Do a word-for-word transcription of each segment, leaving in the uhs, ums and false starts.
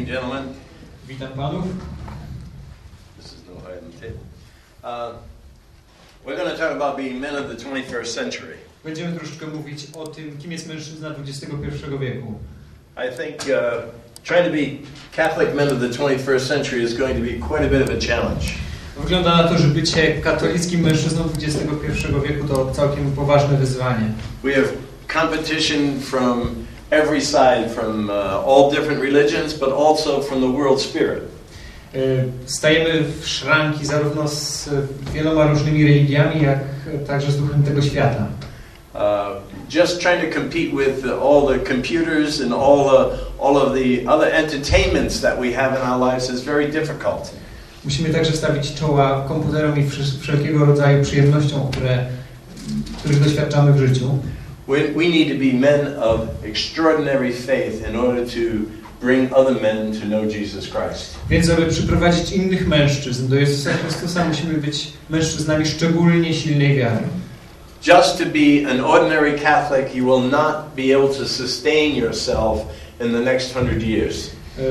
evening, gentlemen. Witam panów. This is no higher than the table. Uh, we're going to talk about being men of the twenty-first century. Będziemy troszeczkę mówić o tym, kim jest mężczyzna dwudziestego pierwszego wieku. I think uh, trying to be Catholic men of the twenty-first century is going to be quite a bit of a challenge. Wygląda na to, że bycie katolickim mężczyzną dwudziestego pierwszego wieku to całkiem poważne wyzwanie. We have competition from every side, from uh, all different religions, but also from the world spirit. Stajemy w szranki zarówno z wieloma różnymi religiami, jak także z duchem tego świata. Uh, just trying to compete with all the computers and all the, all of the other entertainments that we have in our lives is very difficult. Musimy także stawić czoła komputerom i wszelkiego rodzaju przyjemnościom, które, których doświadczamy w życiu. We, we need to be men of extraordinary faith in order to bring other men to know Jesus Christ. Więc aby przyprowadzić innych mężczyzn do Jezusa Chrystusa, musimy być mężczyznami szczególnie silnej wiary. Just to be an ordinary Catholic, you will not be able to sustain yourself in the next hundred years.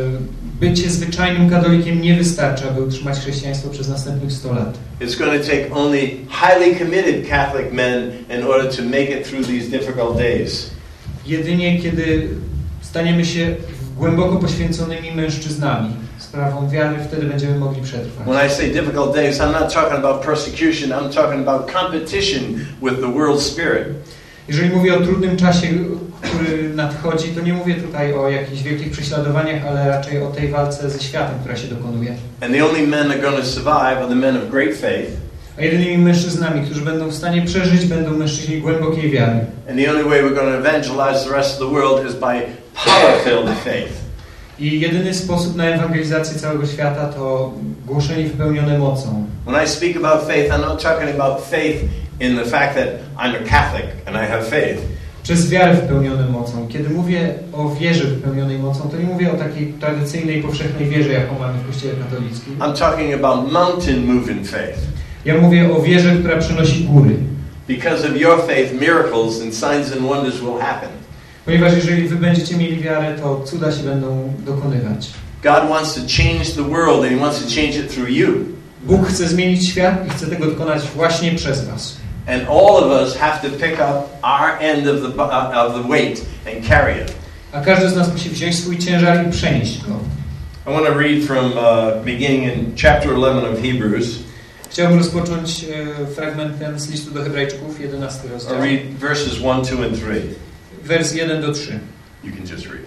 Bycie zwyczajnym katolikiem nie wystarczy, aby utrzymać chrześcijaństwo przez następnych sto lat. It's going to take only highly committed Catholic men in order to make it through these difficult days. Jedynie kiedy staniemy się głęboko poświęconymi mężczyznami sprawą wiary, wtedy będziemy mogli przetrwać. When I say difficult days, I'm not talking about persecution, I'm talking about competition with the world spirit. Jeżeli mówię o trudnym czasie, który nadchodzi, to nie mówię tutaj o jakichś wielkich prześladowaniach, ale raczej o tej walce ze światem, która się dokonuje. And the only men that are going to survive are the men of great faith. A jedynymi mężczyznami, którzy będą w stanie przeżyć, będą mężczyźni głębokiej wiary. And the only way we're going to evangelize the rest of the world is by power-filled faith. I jedyny sposób na ewangelizację całego świata to głoszenie wypełnione mocą. When I speak about faith, I'm not talking about faith in the fact that I'm a Catholic and I have faith. Przez wiarę wypełnione mocą. Kiedy mówię o wierze wypełnionej mocą, to nie mówię o takiej tradycyjnej, powszechnej wierze, jaką mamy w Kościele katolickim. I'm talking about mountain moving faith. Ja mówię o wierze, która przenosi góry. Because of your faith, miracles and signs and wonders will happen. Ponieważ jeżeli wy będziecie mieli wiarę, to cuda się będą dokonywać. God wants to change the world and He wants to change it through you. Bóg chce zmienić świat i chce tego dokonać właśnie przez was. And all of us have to pick up our end of the of the weight and carry it. A każdy z nas musi wziąć swój ciężar i przenieść go. I want to read from uh, beginning in chapter eleven of Hebrews. Chciałbym rozpocząć e, fragmentem z listu do Hebrajczyków, jedenasty rozdział. I'll read verses one, two and three. Wers jeden do trzech. You can just read.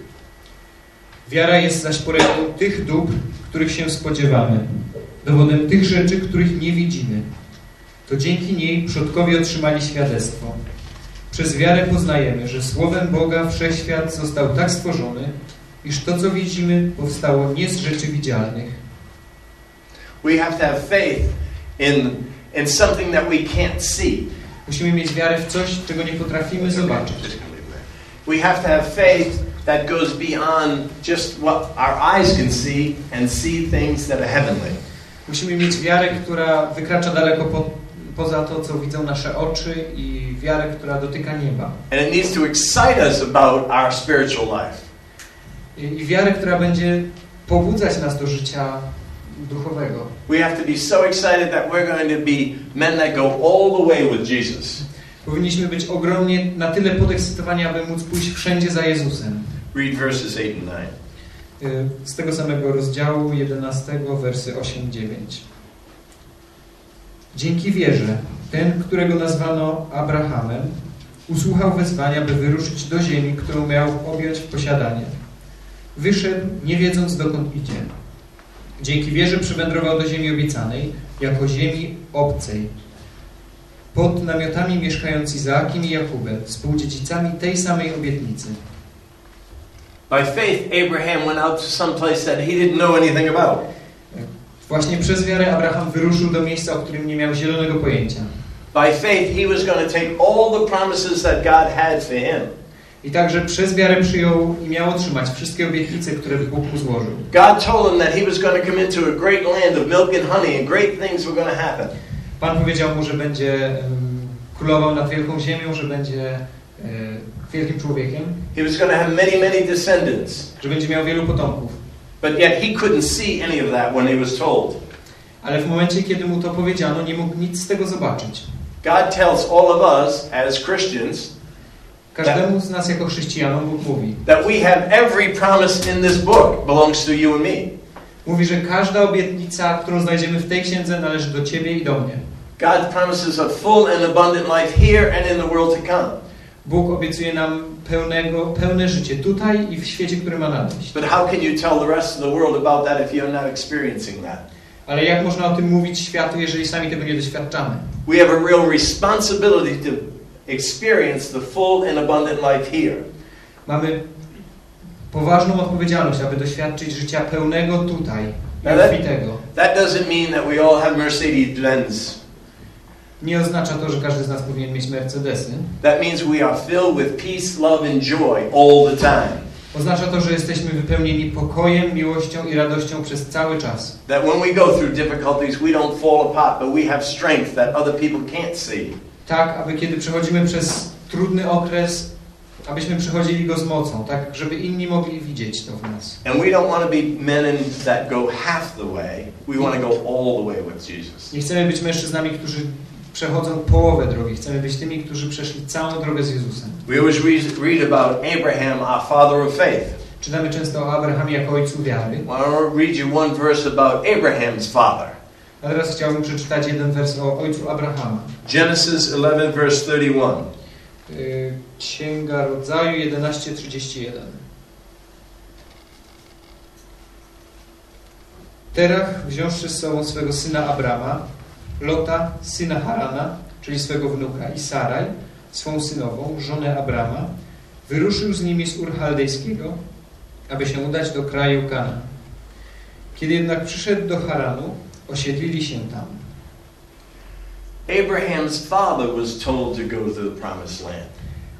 Wiara jest zaś porecą tych dóbr, których się spodziewamy, dowodem tych rzeczy, których nie widzimy. To dzięki niej przodkowie otrzymali świadectwo. Przez wiarę poznajemy, że słowem Boga wszechświat został tak stworzony, iż to, co widzimy, powstało nie z rzeczy widzialnych. We have to have faith in in something that we can't see. Musimy mieć wiarę w coś, czego nie potrafimy zobaczyć. We have to have faith that goes beyond just what our eyes can see and see things that are heavenly. Musimy mieć wiarę, która wykracza daleko po, poza to, co widzą nasze oczy, i wiarę, która dotyka nieba. And it needs to excite us about our spiritual life. I, i wiarę, która będzie pobudzać nas do życia duchowego. We have to be so excited that we're going to be men that go all the way with Jesus. Powinniśmy być ogromnie na tyle podekscytowani, aby móc pójść wszędzie za Jezusem. Read verses eight and nine. Z tego samego rozdziału jedenastego, wersy osiem dziewięć. Dzięki wierze, ten, którego nazwano Abrahamem, usłuchał wezwania, by wyruszyć do ziemi, którą miał objąć w posiadanie. Wyszedł, nie wiedząc, dokąd idzie. Dzięki wierze przywędrował do ziemi obiecanej, jako ziemi obcej, pod namiotami mieszkając Izaakiem i Jakubem, współdziedzicami tej samej obietnicy. By faith, Abraham went out to some place that he didn't know anything about. Właśnie przez wiarę Abraham wyruszył do miejsca, o którym nie miał zielonego pojęcia. By faith, he was going to take all the promises that God had for him. I także przez wiarę przyjął i miał otrzymać wszystkie obietnice, które Bóg mu złożył. God told him that he was going to come into a great land of milk and honey, and great things were going to happen. Pan powiedział mu, że będzie um, królował nad wielką ziemią, że będzie um, wielkim człowiekiem. He was going to have many, many descendants. Że będzie miał wielu potomków. But yet he couldn't see any of that when he was told. Ale w momencie, kiedy mu to powiedziano, nie mógł nic z tego zobaczyć. God tells all of us as Christians Każdemu z nas jako chrześcijanom Bóg mówi, that we have every promise in this book belongs to you and me. Mówi, że każda obietnica, którą znajdziemy w tej księdze, należy do ciebie i do mnie. God promises a full and abundant life here and in the world to come. Bóg obiecuje nam pełnego, pełne życie tutaj i w świecie, który ma nadejść. But how can you tell the rest of the world about that if you're not experiencing that? Ale jak można o tym mówić światu, jeżeli sami tego nie doświadczamy? We have a real responsibility to experience the full and abundant life here. Mamy poważną odpowiedzialność, aby doświadczyć życia pełnego tutaj i Now that- obfitego. That doesn't mean that we all have Mercedes-Benz. Nie oznacza to, że każdy z nas powinien mieć Mercedesy. That means we are filled with peace, love and joy all the time. Oznacza to, że jesteśmy wypełnieni pokojem, miłością i radością przez cały czas. That when we go through difficulties, we don't fall apart, but we have strength that other people can't see. Tak, aby kiedy przechodzimy przez trudny okres, abyśmy przechodzili go z mocą, tak, żeby inni mogli widzieć to w nas. And we don't want to be men that go half the way. We want to go all the way with Jesus. Nie chcemy być mężczyznami, którzy przechodzą połowę drogi. Chcemy być tymi, którzy przeszli całą drogę z Jezusem. We always read, read about Abraham, our father of faith. Czytamy często o Abrahamie jako ojcu wiary. Well, I want to read you one verse about Abraham's father. A teraz chciałbym przeczytać jeden wers o ojcu Abrahama. Genesis eleven, verse thirty-one. Yy, Księga Rodzaju jedenaście trzydzieści jeden. Terach, wziąwszy z sobą swego syna Abrama, Lota, syna Harana, czyli swego wnuka, i Saraj, swą synową, żonę Abrama, wyruszył z nimi z Ur Chaldejskiego, aby się udać do kraju Kanaan. Kiedy jednak przyszedł do Haranu, osiedlili się tam. Abraham's father was told to go to the promised land.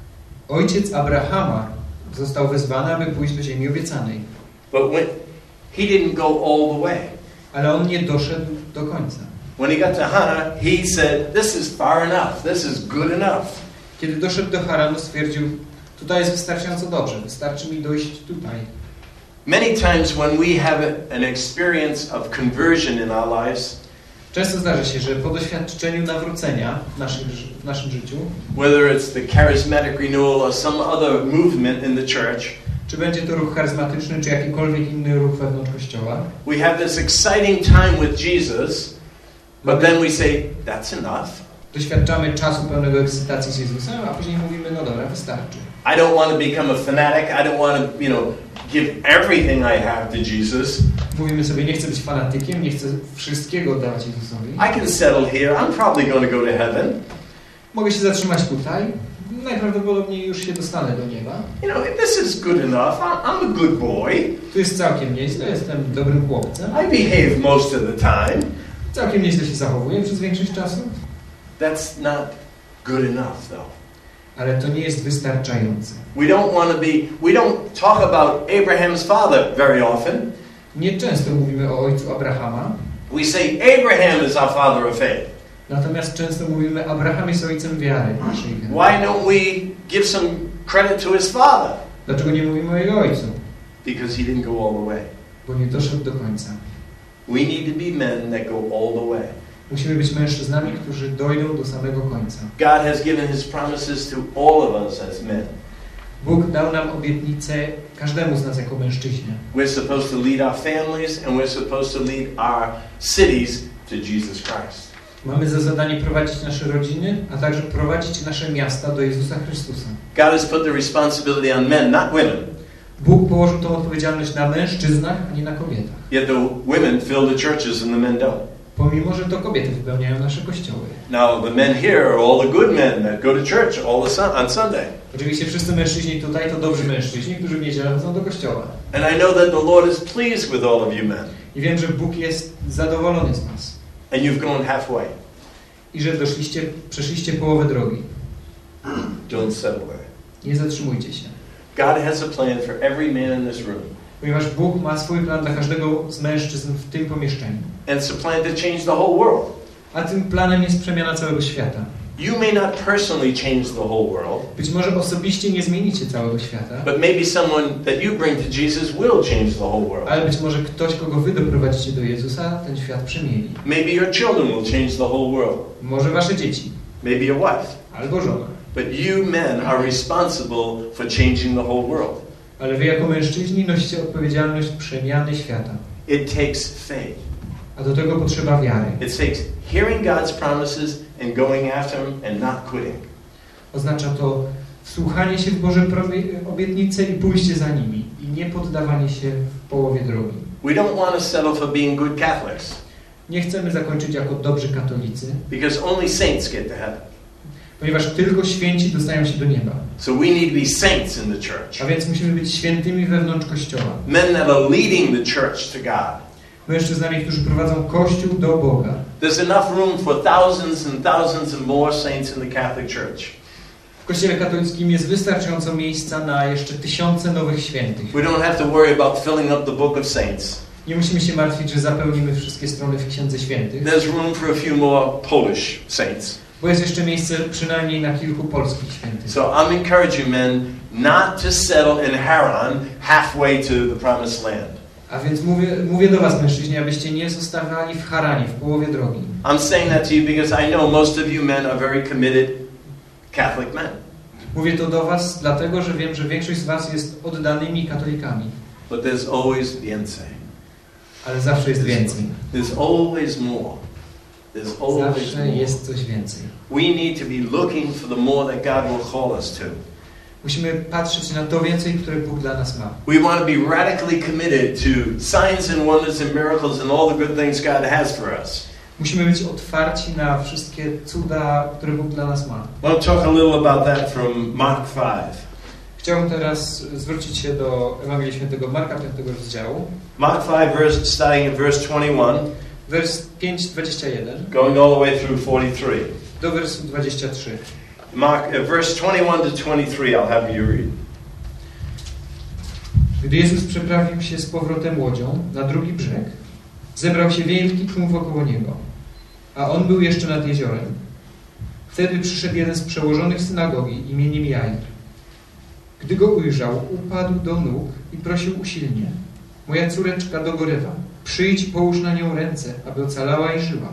Ojciec Abrahama został wezwany, aby pójść do ziemi obiecanej. But when he didn't go all the way. Ale on nie doszedł do końca. When he got to Haran, he said, this is far enough. This is good enough. Kiedy doszedł do Haranu, stwierdził, tutaj jest wystarczająco dobrze, wystarczy mi dojść tutaj. Many times when we have an experience of conversion in our lives, Często zdarza się, że po doświadczeniu nawrócenia w naszym, w naszym życiu, whether it's the charismatic renewal or some other movement in the church, czy będzie to ruch charyzmatyczny, czy jakikolwiek inny ruch wewnątrz Kościoła, we have this exciting time with Jesus, but then we say, that's enough. doświadczamy czasu pełnego ekscytacji z Jezusem, a później mówimy, no dobra, wystarczy. I don't want to become a fanatic. I don't want to, you know, give everything I have to Jesus. Mówimy sobie, nie chcę być fanatykiem, nie chcę wszystkiego oddawać Jezusowi. I can settle here. I'm probably going to go to heaven. Mogę się zatrzymać tutaj, najprawdopodobniej już się dostanę do nieba. You know, this is good enough. I'm, I'm a good boy. Tu jest całkiem nieźle, jestem dobrym chłopcem. I behave most of the time. Całkiem nieźle się zachowuję przez większość czasu. That's not good enough, though. Ale to nie jest wystarczające. We don't want to be, we don't talk about Abraham's father very often. Nie często mówimy o ojcu Abrahama, We say Abraham is our father of faith. natomiast często mówimy, Abraham jest ojcem wiary naszej wiary. Why don't we give some credit to his father? Dlaczego nie mówimy o jego ojcu? Because he didn't go all the way. Bo nie doszedł do końca. We need to be men that go all the way. Musimy być mężczyznami, którzy dojdą do samego końca. God has given his promises to all of us as men. Bóg dał nam obietnicę każdemu z nas jako mężczyźnie. We're supposed to lead our families and we're supposed to lead our cities to Jesus Christ. Mamy za zadanie prowadzić nasze rodziny, a także prowadzić nasze miasta do Jezusa Chrystusa. God has put the responsibility on men, not women. Bóg położył tą odpowiedzialność na mężczyznach, a nie na kobietach. Yet the women fill the churches and the men don't. Pomimo, że to kobiety wypełniają nasze kościoły. Now the men here are all the good men that go to church all the sun on Sunday. Oczywiście wszyscy mężczyźni tutaj to dobrzy mężczyźni, którzy w niedzielę chodzą do kościoła. And I know that the Lord is pleased with all of you men. I wiem, że Bóg jest zadowolony z nas. And you've gone halfway. I że doszliście, przeszliście połowę drogi. Don't settle there. Nie zatrzymujcie się. God has a plan for every man in this room. Ponieważ Bóg ma swój plan dla każdego z mężczyzn w tym pomieszczeniu. And it's a plan to change the whole world. A tym planem jest przemiana całego świata. You may not personally change the whole world. Być może osobiście nie zmienicie całego świata. But maybe someone that you bring to Jesus will change the whole world. Ale być może ktoś, kogo wy doprowadzicie do Jezusa, ten świat przemieni. Maybe your children will change the whole world. Może wasze dzieci. Maybe your wife. Albo żona. But you men are responsible for changing the whole world. Ale wy jako mężczyźni nosicie odpowiedzialność przemiany świata. It takes faith. A do tego potrzeba wiary. It takes hearing God's promises and going after them and not quitting. Oznacza to wsłuchanie się w Boże obietnice i pójście za nimi i nie poddawanie się w połowie drogi. We don't want to settle for being good Catholics. Nie chcemy zakończyć jako dobrzy katolicy. Because only saints get to heaven. Ponieważ tylko święci dostają się do nieba. So we need to be saints in the church. A więc musimy być świętymi wewnątrz Kościoła. Men that are leading the church to God. Mężczyznami, którzy prowadzą Kościół do Boga. There's enough room for thousands and thousands and more saints in the Catholic Church. W Kościele katolickim jest wystarczająco miejsca na jeszcze tysiące nowych świętych. We don't have to worry about filling up the book of saints. Nie musimy się martwić, że zapełnimy wszystkie strony w Księdze Świętych. There's room for a few more Polish saints. Bo jest jeszcze miejsce przynajmniej na kilku polskich świętych. So I'm encouraging men not to settle in Haran halfway to the promised land. A więc mówię, mówię do was, mężczyźni, abyście nie zostawali w Haranie, w połowie drogi. I'm saying that to you because I know most of you men are very committed Catholic men. Mówię to do was dlatego, że wiem, że większość z was jest oddanymi katolikami. But there's always więcej. Ale zawsze jest więcej. There's always more. There's always Zawsze more. jest coś więcej. We need to be looking for the more that God will call us to. Musimy patrzeć na to więcej, które Bóg dla nas ma. We want to be radically committed to signs and wonders and miracles and all the good things God has for us. Musimy być otwarci na wszystkie cuda, które Bóg dla nas ma. I want to talk a little about that from Mark five. Chciałbym teraz zwrócić się do Ewangelii Świętego Marka, piątego rozdziału. Mark five, verse, starting at verse twenty-one. Wers pięć, dwadzieścia jeden. Going all the way through forty-three. Do wersu dwudziestego trzeciego. Mark, uh, verse twenty-one to twenty-three, I'll have you read. Gdy Jezus przeprawił się z powrotem łodzią na drugi brzeg, zebrał się wielki tłum wokoło Niego, a On był jeszcze nad jeziorem. Wtedy przyszedł jeden z przełożonych synagogi imieniem Jair. Gdy go ujrzał, upadł do nóg i prosił usilnie: moja córeczka dogorywa, przyjdź i połóż na nią ręce, aby ocalała i żyła.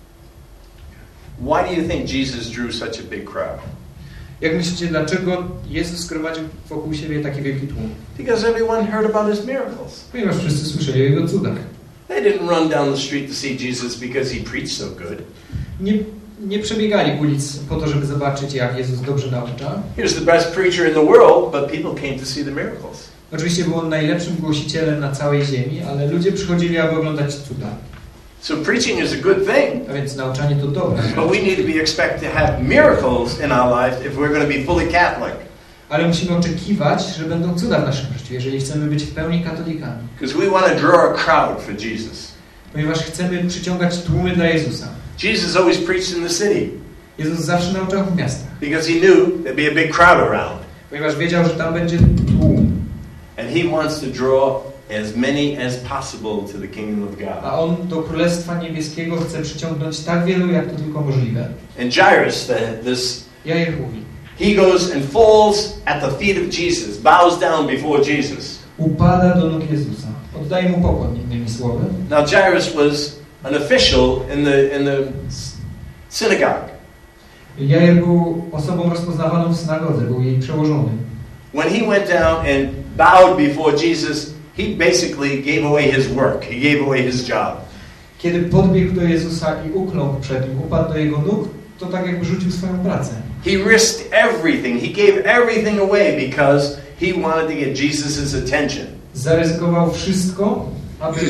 Why do you think Jesus drew such a big crowd? Jak myślicie, dlaczego Jezus zgromadził wokół siebie taki wielki tłum? Because everyone heard about his miracles. Ponieważ wszyscy słyszeli o Jego cudach. They didn't run down the street to see Jesus because he preached so good. Nie, nie przebiegali ulic po to, żeby zobaczyć, jak Jezus dobrze naucza. He was the best preacher in the world, but people came to see the miracles. Oczywiście był on najlepszym głosicielem na całej ziemi, ale ludzie przychodzili, aby oglądać cuda. So preaching is a good thing. A więc nauczanie to dobre. But we need to be expect to have miracles in our life if we're going to be fully Catholic. Ale musimy oczekiwać, że będą cuda w naszym życiu, jeżeli chcemy być w pełni katolikami. Because we want to draw a crowd for Jesus. Ponieważ chcemy przyciągać tłumy dla Jezusa. Jesus always preached in the city. Jezus zawsze nauczał w miastach. Because he knew there'd be a big crowd around. Ponieważ wiedział, że tam będzie tłum. And he wants to draw as many as possible to the kingdom of God. A on do Królestwa Niebieskiego chce przyciągnąć tak wielu, jak to tylko możliwe. And Jairus, the, this, Jair mówi: he goes and falls at the feet of Jesus, bows down before Jesus. upada do nóg Jezusa. Oddaje mu pokłon, innymi słowy. Now Jairus was an official in the in the synagogue. Jair był osobą rozpoznawaną w synagodze, był jej przełożonym. When he went down and bowed before Jesus, he basically gave away his work. He gave away his job. Kiedy podbiegł do Jezusa i ukląkł przed nim, upadł do Jego nóg, to tak jakby rzucił swoją pracę. He risked everything. He gave everything away because he wanted to get Jesus's attention. Zaryzykował wszystko, aby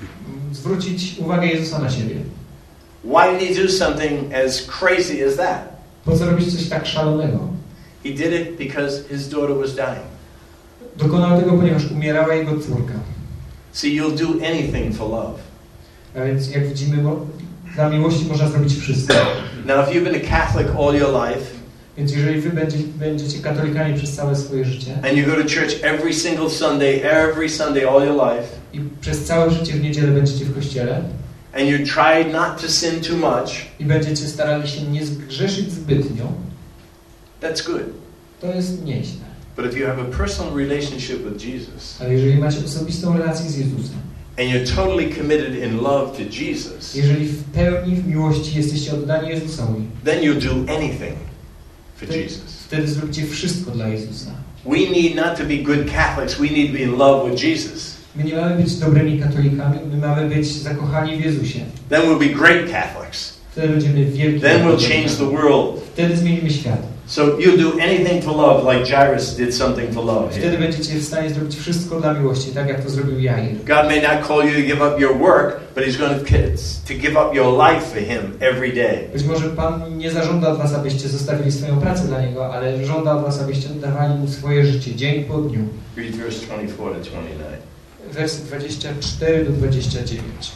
zwrócić uwagę Jezusa na siebie. Why did he do something as crazy as that? Po co robić coś tak szalonego? He did it because his daughter was dying. Dokonał tego, ponieważ umierała jego córka. See, you'll do anything for love. A więc, jak widzimy, dla miłości można zrobić wszystko. Now, if you've been a Catholic all your life, Więc jeżeli wy będzie, będziecie katolikami przez całe swoje życie and you go to church every single Sunday, every Sunday all your life, i przez całe życie w niedzielę będziecie w kościele, and you try not to sin too much, i będziecie starali się nie zgrzeszyć zbytnio, that's good. to jest nieźle. But if you have a personal relationship with Jesus, Ale jeżeli macie osobistą relację z Jezusem, and you're totally committed in love to Jesus, jeżeli w pełni w miłości jesteście oddani Jezusowi, then you'll do anything for wtedy, Jesus. wtedy zróbcie wszystko dla Jezusa. We need not to be good Catholics, we need to be in love with Jesus. My nie mamy być dobrymi katolikami, my mamy być zakochani w Jezusie. Then we'll be great Catholics. Wtedy będziemy wielki. Then we'll change the world. Wtedy zmienimy świat. So you'll do anything for love, like Jairus did something for love. Wtedy będziecie w stanie zrobić wszystko dla miłości, tak jak to zrobił Jair. God may not call you to give up your work, but He's going to, to give up your life for Him every day. Być może Pan nie zażąda od was, abyście zostawili swoją pracę dla Niego, ale żąda od was, abyście oddawali Mu swoje życie, dzień po dniu. Read verse twenty-four to twenty-nine. Wersy dwudziesty czwarty do dwudziestego dziewiątego.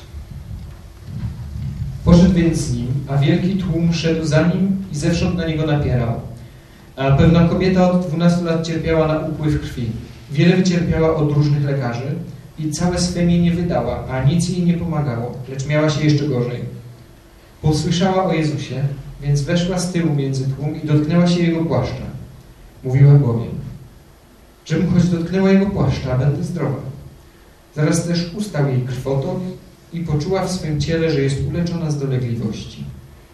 Poszedł więc z nim, a wielki tłum szedł za nim i zewsząd na niego napierał. A pewna kobieta od dwunastu lat cierpiała na upływ krwi. Wiele wycierpiała od różnych lekarzy i całe swe mienie wydała, a nic jej nie pomagało, lecz miała się jeszcze gorzej. Posłyszała o Jezusie, więc weszła z tyłu między tłum i dotknęła się Jego płaszcza. Mówiła bowiem, żebym choć dotknęła Jego płaszcza, a będę zdrowa. Zaraz też ustał jej krwotok i poczuła w swym ciele, że jest uleczona z dolegliwości.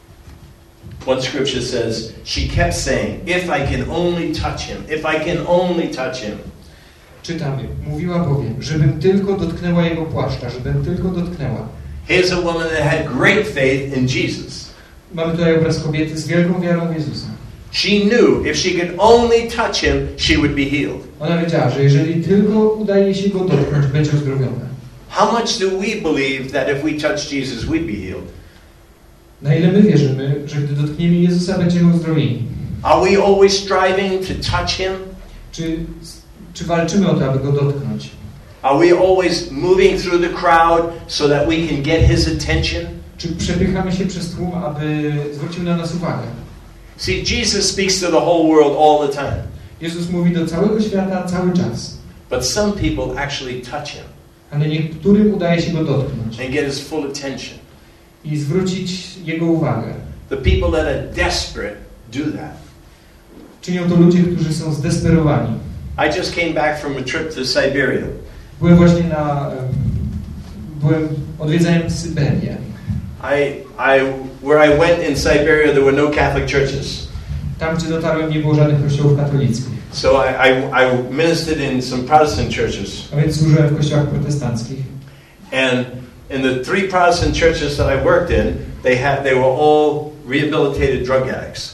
One scripture says, she kept saying, if I can only touch Him, if I can only touch Him. Czytamy, mówiła bowiem, żebym tylko dotknęła Jego płaszcza, żebym tylko dotknęła. Here's a woman that had great faith in Jesus. Mamy tutaj obraz kobiety z wielką wiarą w Jezusa. She knew if she could only touch Him, she would be healed. Ona wiedziała, że jeżeli tylko udaje się Go dotknąć, będzie uzdrowiona. How much do we believe that if we touch Jesus, we'd be healed? Na ile my wierzymy, że gdy dotkniemy Jezusa, będziemy uzdrowieni? Are we always striving to touch Him? Czy, czy walczymy o to, aby Go dotknąć? Are we always moving through the crowd so that we can get His attention? Czy przepychamy się przez tłum, aby zwrócił na nas uwagę? See, Jesus speaks to the whole world all the time. Jezus mówi do całego świata cały czas. But some people actually touch Him Ale niektórym udaje się Go dotknąć and get His full attention. i zwrócić Jego uwagę. The people that are desperate do that. Czynią to ludzie, którzy są zdesperowani. I just came back from a trip to Siberia. Byłem właśnie na... Um, byłem... odwiedzałem Syberię. I, I, where I went in Siberia, there were no Catholic churches. Tam, gdzie dotarłem, nie było żadnych kościołów katolickich. So I, I, I ministered in some Protestant churches. A więc służyłem w kościołach protestanckich. And in the three Protestant churches that I worked in, they had, they were all rehabilitated drug addicts.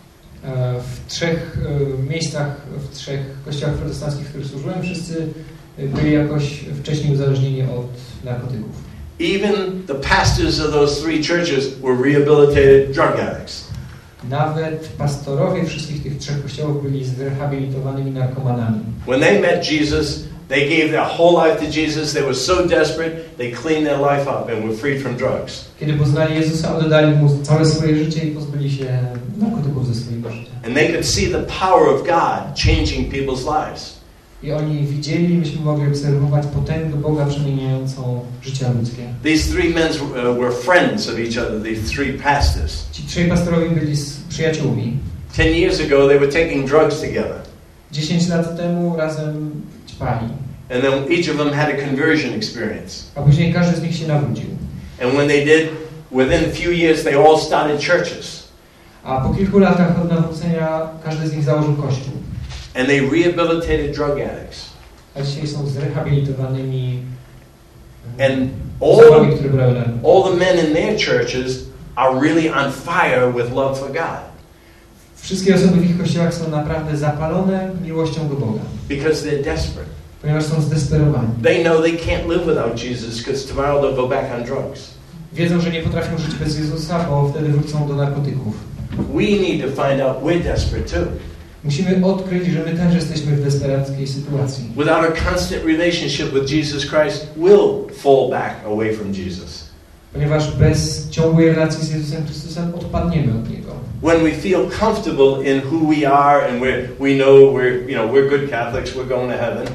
W trzech miejscach, w trzech kościołach protestanckich, w których służyłem, wszyscy byli jakoś wcześniej uzależnieni od narkotyków. Even the pastors of those three churches were rehabilitated drug addicts. Nawet pastorowie wszystkich tych trzech kościołów byli zrehabilitowanymi narkomanami. When they met Jesus, they gave their whole life to Jesus. They were so desperate, they cleaned their life up and were freed from drugs. Kiedy poznali Jezusa, oddali Mu całe swoje życie i pozbyli się narkotyków ze swojego życia. And they could see the power of God changing people's lives. I oni widzieli, myśmy mogli obserwować potęgę Boga przemieniającą życia ludzkie. These three men uh, were friends of each other, these three pastors. Ci trzej pastorowie byli z przyjaciółmi. Ten years ago, they were taking drugs together. Dziesięć lat temu razem ćpali. And then each of them had a conversion experience. A później każdy z nich się nawrócił. And when they did, within a few years, they all started churches. A po kilku latach od nawrócenia każdy z nich założył kościół. And they rehabilitated drug addicts. A dzisiaj są zrehabilitowanymi And osobami, all, które brały narkotyki. all the men in their churches are really on fire with love for God. Wszystkie osoby w ich kościołach są naprawdę zapalone miłością do Boga. Because they're desperate. Ponieważ są zdesperowani. They know they can't live without Jesus because tomorrow they'll go back on drugs. Wiedzą, że nie potrafią żyć bez Jezusa, bo wtedy wrócą do narkotyków. We need to find out we're desperate too. Musimy odkryć, że my też jesteśmy w desperackiej sytuacji. Without a constant relationship with Jesus Christ, we'll fall back away from Jesus. Ponieważ bez ciągłej relacji z Jezusem Chrystusem odpadniemy od Niego. When we feel comfortable in who we are and we we know we're you know we're good Catholics, we're going to heaven.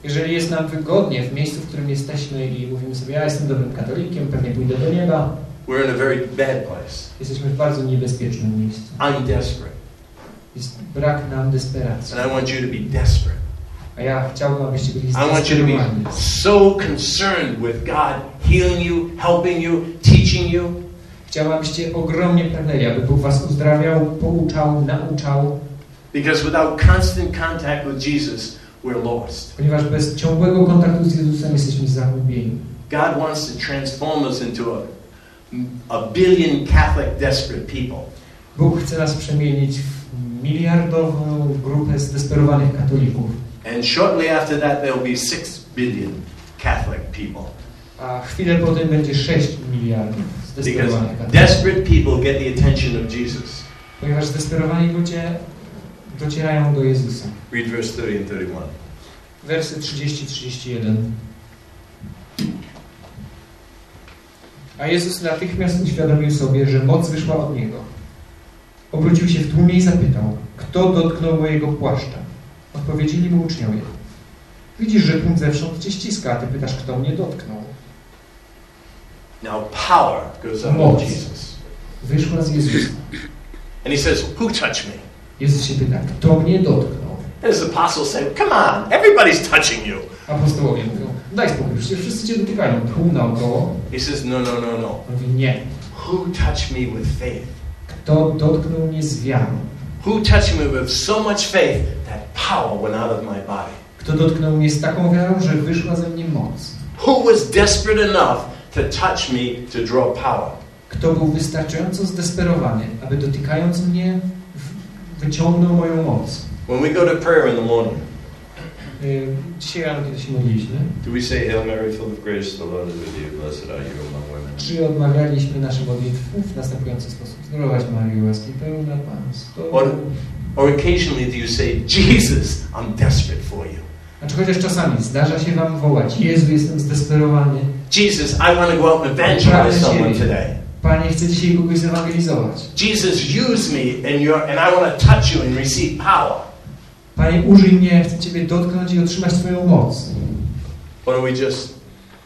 Jeżeli jest nam wygodnie w miejscu, w którym jesteśmy i mówimy sobie, ja jestem dobrym katolikiem, pewnie pójdę do nieba, we're in a very bad place. jesteśmy w bardzo niebezpiecznym miejscu. I'm desperate. Jest brak nam desperacji. And I want you to be desperate. A ja chciałbym, abyście byli I want you to zdesperowani. be so concerned with God healing you, helping you, teaching you. Chciałbym, abyście ogromnie pragnęli, aby Bóg was uzdrawiał, pouczał, nauczał. Because without constant contact with Jesus, we're lost. Ponieważ bez ciągłego kontaktu z Jezusem jesteśmy zagubieni. God wants to transform us into a, a billion Catholic desperate people. Bóg chce nas przemienić w miliardową grupę zdesperowanych katolików. And shortly after that, there will be six billion Catholic people. A chwilę potem będzie sześć miliardów Because zdesperowanych katolików. desperate people get the attention of Jesus. Ponieważ zdesperowani ludzie docierają do Jezusa. Read verse thirty and thirty-one. Wersy trzydzieści trzydzieści jeden. A Jezus natychmiast uświadomił sobie, że moc wyszła od Niego. Obrócił się w tłumie i zapytał, kto dotknął mojego płaszcza? Odpowiedzieli mu uczniowie. Widzisz, że tłum zewsząd cię ściska, a ty pytasz, kto mnie dotknął. Now power goes up Moc on Jesus. wyszła z Jezusa. And he says, who touched me? Jezus się pyta, kto mnie dotknął? And his apostles say, come on, everybody's touching you. Apostołowie mówią, daj spokój, przecież wszyscy cię dotykają. Tłum naokoło. He says, no, no, no, no. On mówi, nie. Who touched me with faith? Kto dotknął mnie z wiarą? Who touched me with so much faith that power went out of my body? Kto dotknął mnie z taką wiarą, że wyszła ze mnie moc? Who was desperate enough to touch me to draw power? Kto był wystarczająco zdesperowany, aby dotykając mnie wyciągnął moją moc? When we go to prayer in the morning, Yy, dzisiaj rano, kiedy się modliliśmy, Do we say, Hail Mary, full of grace, the Lord is with you, blessed are you among women? czy odmawialiśmy nasze modlitwy w następujący sposób? Zdrowaś Maryjo, łaski pełna Pan z Tobą. or, or occasionally do you say, Jesus, I'm desperate for you. Znaczy chociaż czasami zdarza się wam wołać, Jezu, jestem zdesperowany. Jesus, I want to go out and evangelize someone today. Panie, chcę dzisiaj kogoś zewangelizować. Jesus, use me and, your, and I want to touch you and receive power. Panie, użyj mnie, chcę Ciebie dotknąć i otrzymać Twoją moc. Or do we just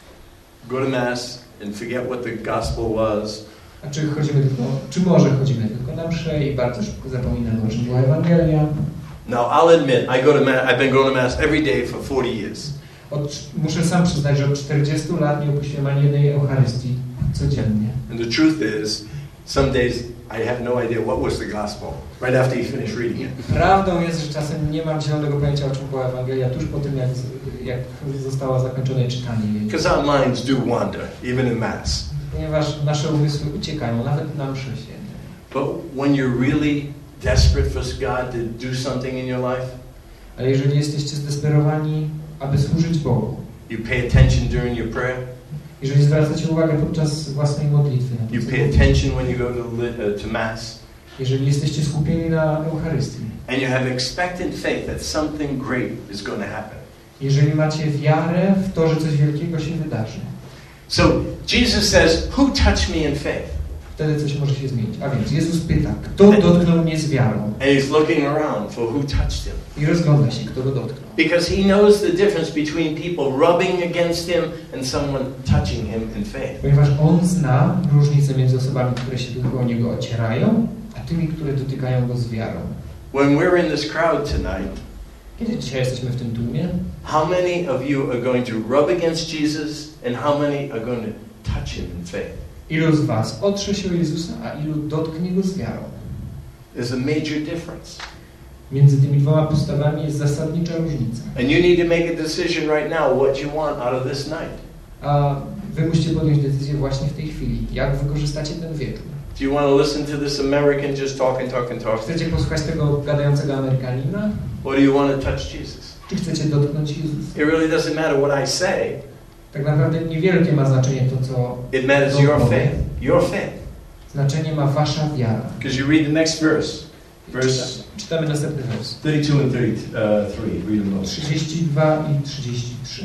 go to Mass and forget what the gospel was? A czy chodzimy tylko, czy może chodzimy tylko na mszę i bardzo szybko zapominamy, o czym była Ewangelia? Now, I'll admit, I go to Mass, I've been going to Mass every day for forty years. Od, muszę sam przyznać, że od czterdziestu lat nie opuściłem ani jednej Eucharystii codziennie. And the truth is, some days I have no idea what was the gospel right after you finish reading it. Prawdą jest, że czasem nie mam zielonego pojęcia, o czym była Ewangelia, tuż po tym, jak, jak została zakończone czytanie jej. Because our minds do wander, even in Mass. Ponieważ nasze umysły uciekają, nawet na mszy świętej. But when you're really desperate for God to do something in your life, Ale jeżeli jesteście zdesperowani, aby służyć Bogu, you pay attention during your prayer, jeżeli zwracacie uwagę podczas własnej modlitwy, na you to, co pay mówicie, attention when you go to, li- uh, to Mass, jeżeli jesteście skupieni na Eucharystii, and you have expectant faith that something great is going to happen. jeżeli macie wiarę w to, że coś wielkiego się wydarzy, So Jesus says, who touched me in faith? wtedy coś może się zmienić. A więc Jezus pyta, kto dotknął mnie z wiarą? And he's looking around for who touched him. I rozgląda się, kto go dotknął. Because he knows the difference between people rubbing against him and someone touching him in faith. Ponieważ On zna różnicę między osobami, które się tylko o Niego ocierają, a tymi, które dotykają Go z wiarą. When we're in this crowd tonight, Kiedy dzisiaj jesteśmy w tym tłumie, how many of you are going to rub against Jesus and how many are going to touch him in faith? ilu z was otrze się o Jezusa, a ilu dotknie Go z wiarą? There's a major difference. Między tymi dwoma postawami jest zasadnicza różnica. And you need to make a decision right now what you want out of this night. A wy musicie podjąć decyzję właśnie w tej chwili, jak wykorzystacie ten wieczór. Do you want to listen to this American just talk and talk and talk? Chcecie posłuchać tego gadającego Amerykanina? Or do you want to touch Jesus? Czy chcecie dotknąć Jezusa? It really doesn't matter what I say. Tak naprawdę niewielkie ma znaczenie to, co It matters your faith. Your faith. znaczenie ma wasza wiara. Because you read the next verse. Verse Czytamy następny wers. thirty-two and thirty-three, read them both. trzydzieści dwa i trzydzieści trzy.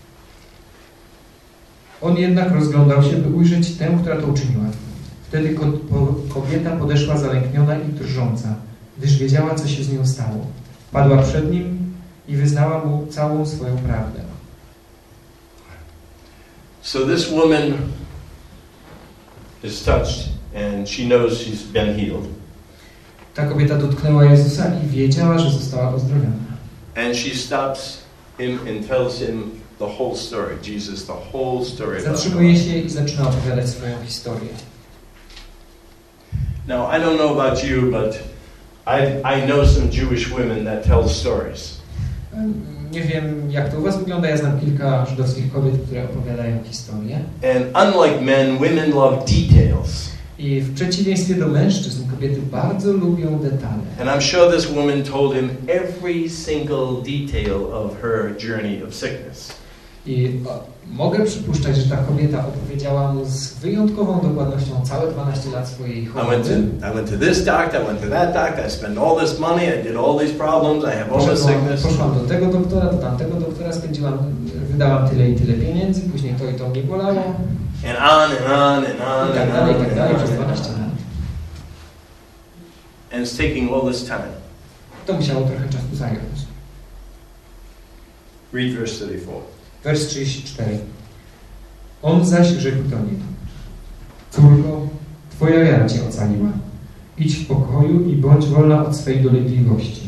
On jednak rozglądał się, by ujrzeć tę, która to uczyniła. Wtedy ko po kobieta podeszła zalękniona i drżąca, gdyż wiedziała, co się z nią stało. Padła przed nim i wyznała mu całą swoją prawdę. So this woman is touched and she knows she's been healed. Ta kobieta dotknęła Jezusa i wiedziała, że została uzdrowiona. And she stops him and tells him the whole story. Jesus, the whole story. Zatrzymuje się i zaczyna opowiadać swoją historię. Now, I don't know about you, but I, I know some Jewish women that tell stories. Nie wiem, jak to u was wygląda. Ja znam kilka żydowskich kobiet, które opowiadają historię. And unlike men, women love details. I w przeciwieństwie do mężczyzn, kobiety bardzo lubią detale. And I'm sure this woman told him every single detail of her journey of sickness. I o, mogę przypuszczać, że ta kobieta opowiedziała mu z wyjątkową dokładnością całe dwanaście lat swojej I went to, choroby. I went to this doctor, I went to that doctor, I spent all this money, I did all these problems, I have all this Poszłam, sickness. poszłam do tego doktora, do tamtego doktora, spędziłam, wydałam tyle i tyle pieniędzy, później to i to mnie bolało. And on and on and on I tak and dalej, on i tak and dalej, on przez and dwanaście on. lat. And it's taking all this time. To musiało trochę czasu zająć. Read verse thirty-four. Wers trzydzieści cztery. On zaś rzekł do niej: Córko, twoja wiara cię ocaliła. Idź w pokoju i bądź wolna od swej dolegliwości.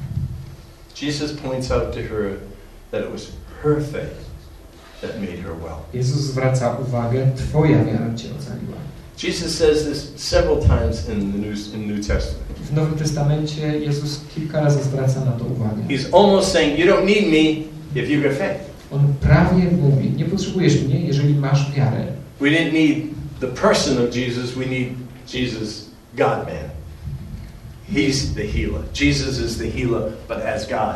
Jesus points out to her that it was her faith that made her well. Jezus zwraca uwagę: twoja wiara cię ocaliła. Jesus says this several times in the New, in New Testament. W Nowym Testamencie Jezus kilka razy zwraca na to uwagę. He's almost saying, you don't need me if you got faith. On prawie mówi: nie potrzebujesz mnie, jeżeli masz wiarę. We didn't need the person of Jesus, we need Jesus, God-man. He's the healer. Jesus is the healer, but as God.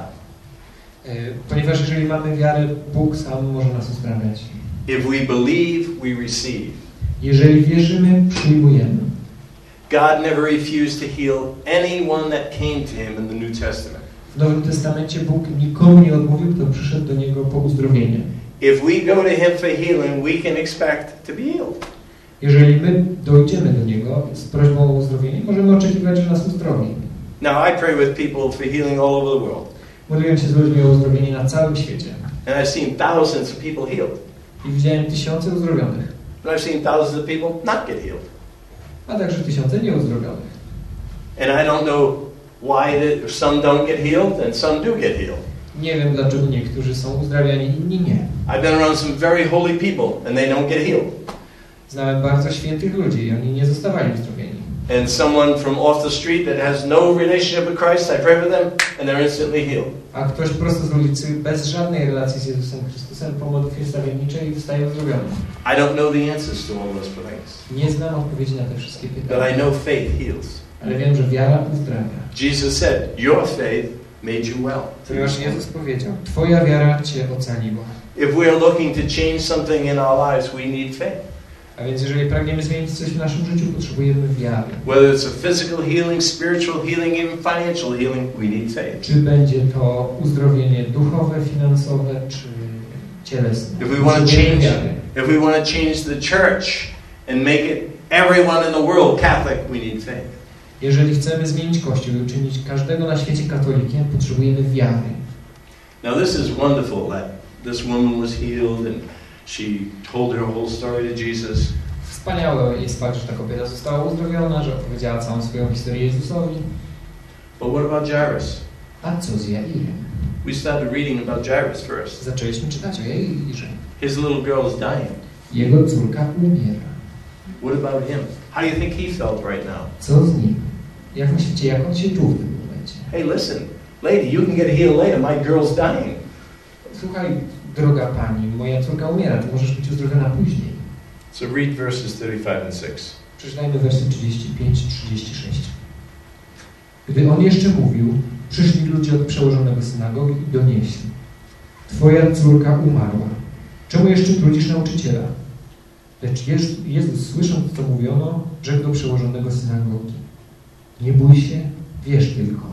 Ponieważ jeżeli mamy wiarę, Bóg sam może nas uzdrawiać. If we believe, we receive. Jeżeli wierzymy, przyjmujemy. God never refused to heal anyone that came to him in the New Testament. W Nowym Testamencie Bóg nikomu nie odmówił, kto przyszedł do Niego po uzdrowienie. If we go to him for healing, we can expect to be healed. Jeżeli my dojdziemy do Niego z prośbą o uzdrowienie, możemy oczekiwać, że nas uzdrowi. Now, I pray with people for healing all over the world. Modliłem się z ludźmi o uzdrowienie na całym świecie. And I've seen thousands of people healed. I widziałem tysiące uzdrowionych. But I've seen thousands of people not get healed. A także tysiące nieuzdrowionych. And I don't know why the, some don't get healed and some do get healed. Nie wiem, dlaczego niektórzy są uzdrawiani, inni nie. I've been around some very holy people and they don't get healed. Znałem bardzo świętych ludzi i oni nie zostawali uzdrowieni. And someone from off the street that has no relationship with Christ, I pray for them and they're instantly healed. A ktoś prosto z ulicy, bez żadnej relacji z Jezusem Chrystusem, po modlitwie stawienniczej zostaje uzdrowiony. I don't know the answers to all those things. Nie znam odpowiedzi na te wszystkie But pytania. I know faith heals. Ale wiem, że wiara uzdrawia. Jesus said, your faith made you well. Ponieważ Jezus powiedział: twoja wiara cię ocaliła. If we are looking to change something in our lives, we need faith. A więc jeżeli pragniemy zmienić coś w naszym życiu, potrzebujemy wiary. Whether it's a physical healing, spiritual healing, even financial healing, we need faith. Czy będzie to uzdrowienie duchowe, finansowe, czy cielesne? If we want to Potrzebujemy change, wiary. if we want to change the church and make it everyone in the world Catholic, we need faith. Jeżeli chcemy zmienić Kościół i uczynić każdego na świecie katolikiem, potrzebujemy wiary. Now this is wonderful that this woman was healed and she told her whole story to Jesus. Wspaniałe jest fakt, że ta kobieta została uzdrowiona, że opowiedziała całą swoją historię Jezusowi. But what about Jairus? A co z Jairem? We started reading about Jairus first. Zaczęliśmy czytać o Jairze. His little girl is dying. Jego córka umiera. What about him? How do you think he felt right now? Co z nim? Jak myślicie, jak on się czuł w tym momencie? Hey, listen, lady, you can get healed later. My girl's dying. Słuchaj, droga pani, moja córka umiera, ty możesz być uzdrowiona później. So read verses thirty-five and six. Przeczytajmy wersy trzydzieści pięć trzydzieści sześć. Gdy on jeszcze mówił, przyszli ludzie od przełożonego synagogi i donieśli: twoja córka umarła. Czemu jeszcze trudzisz nauczyciela? Lecz Jezus, słysząc, co mówiono, rzekł do przełożonego synagogi: nie bój się, wierz tylko.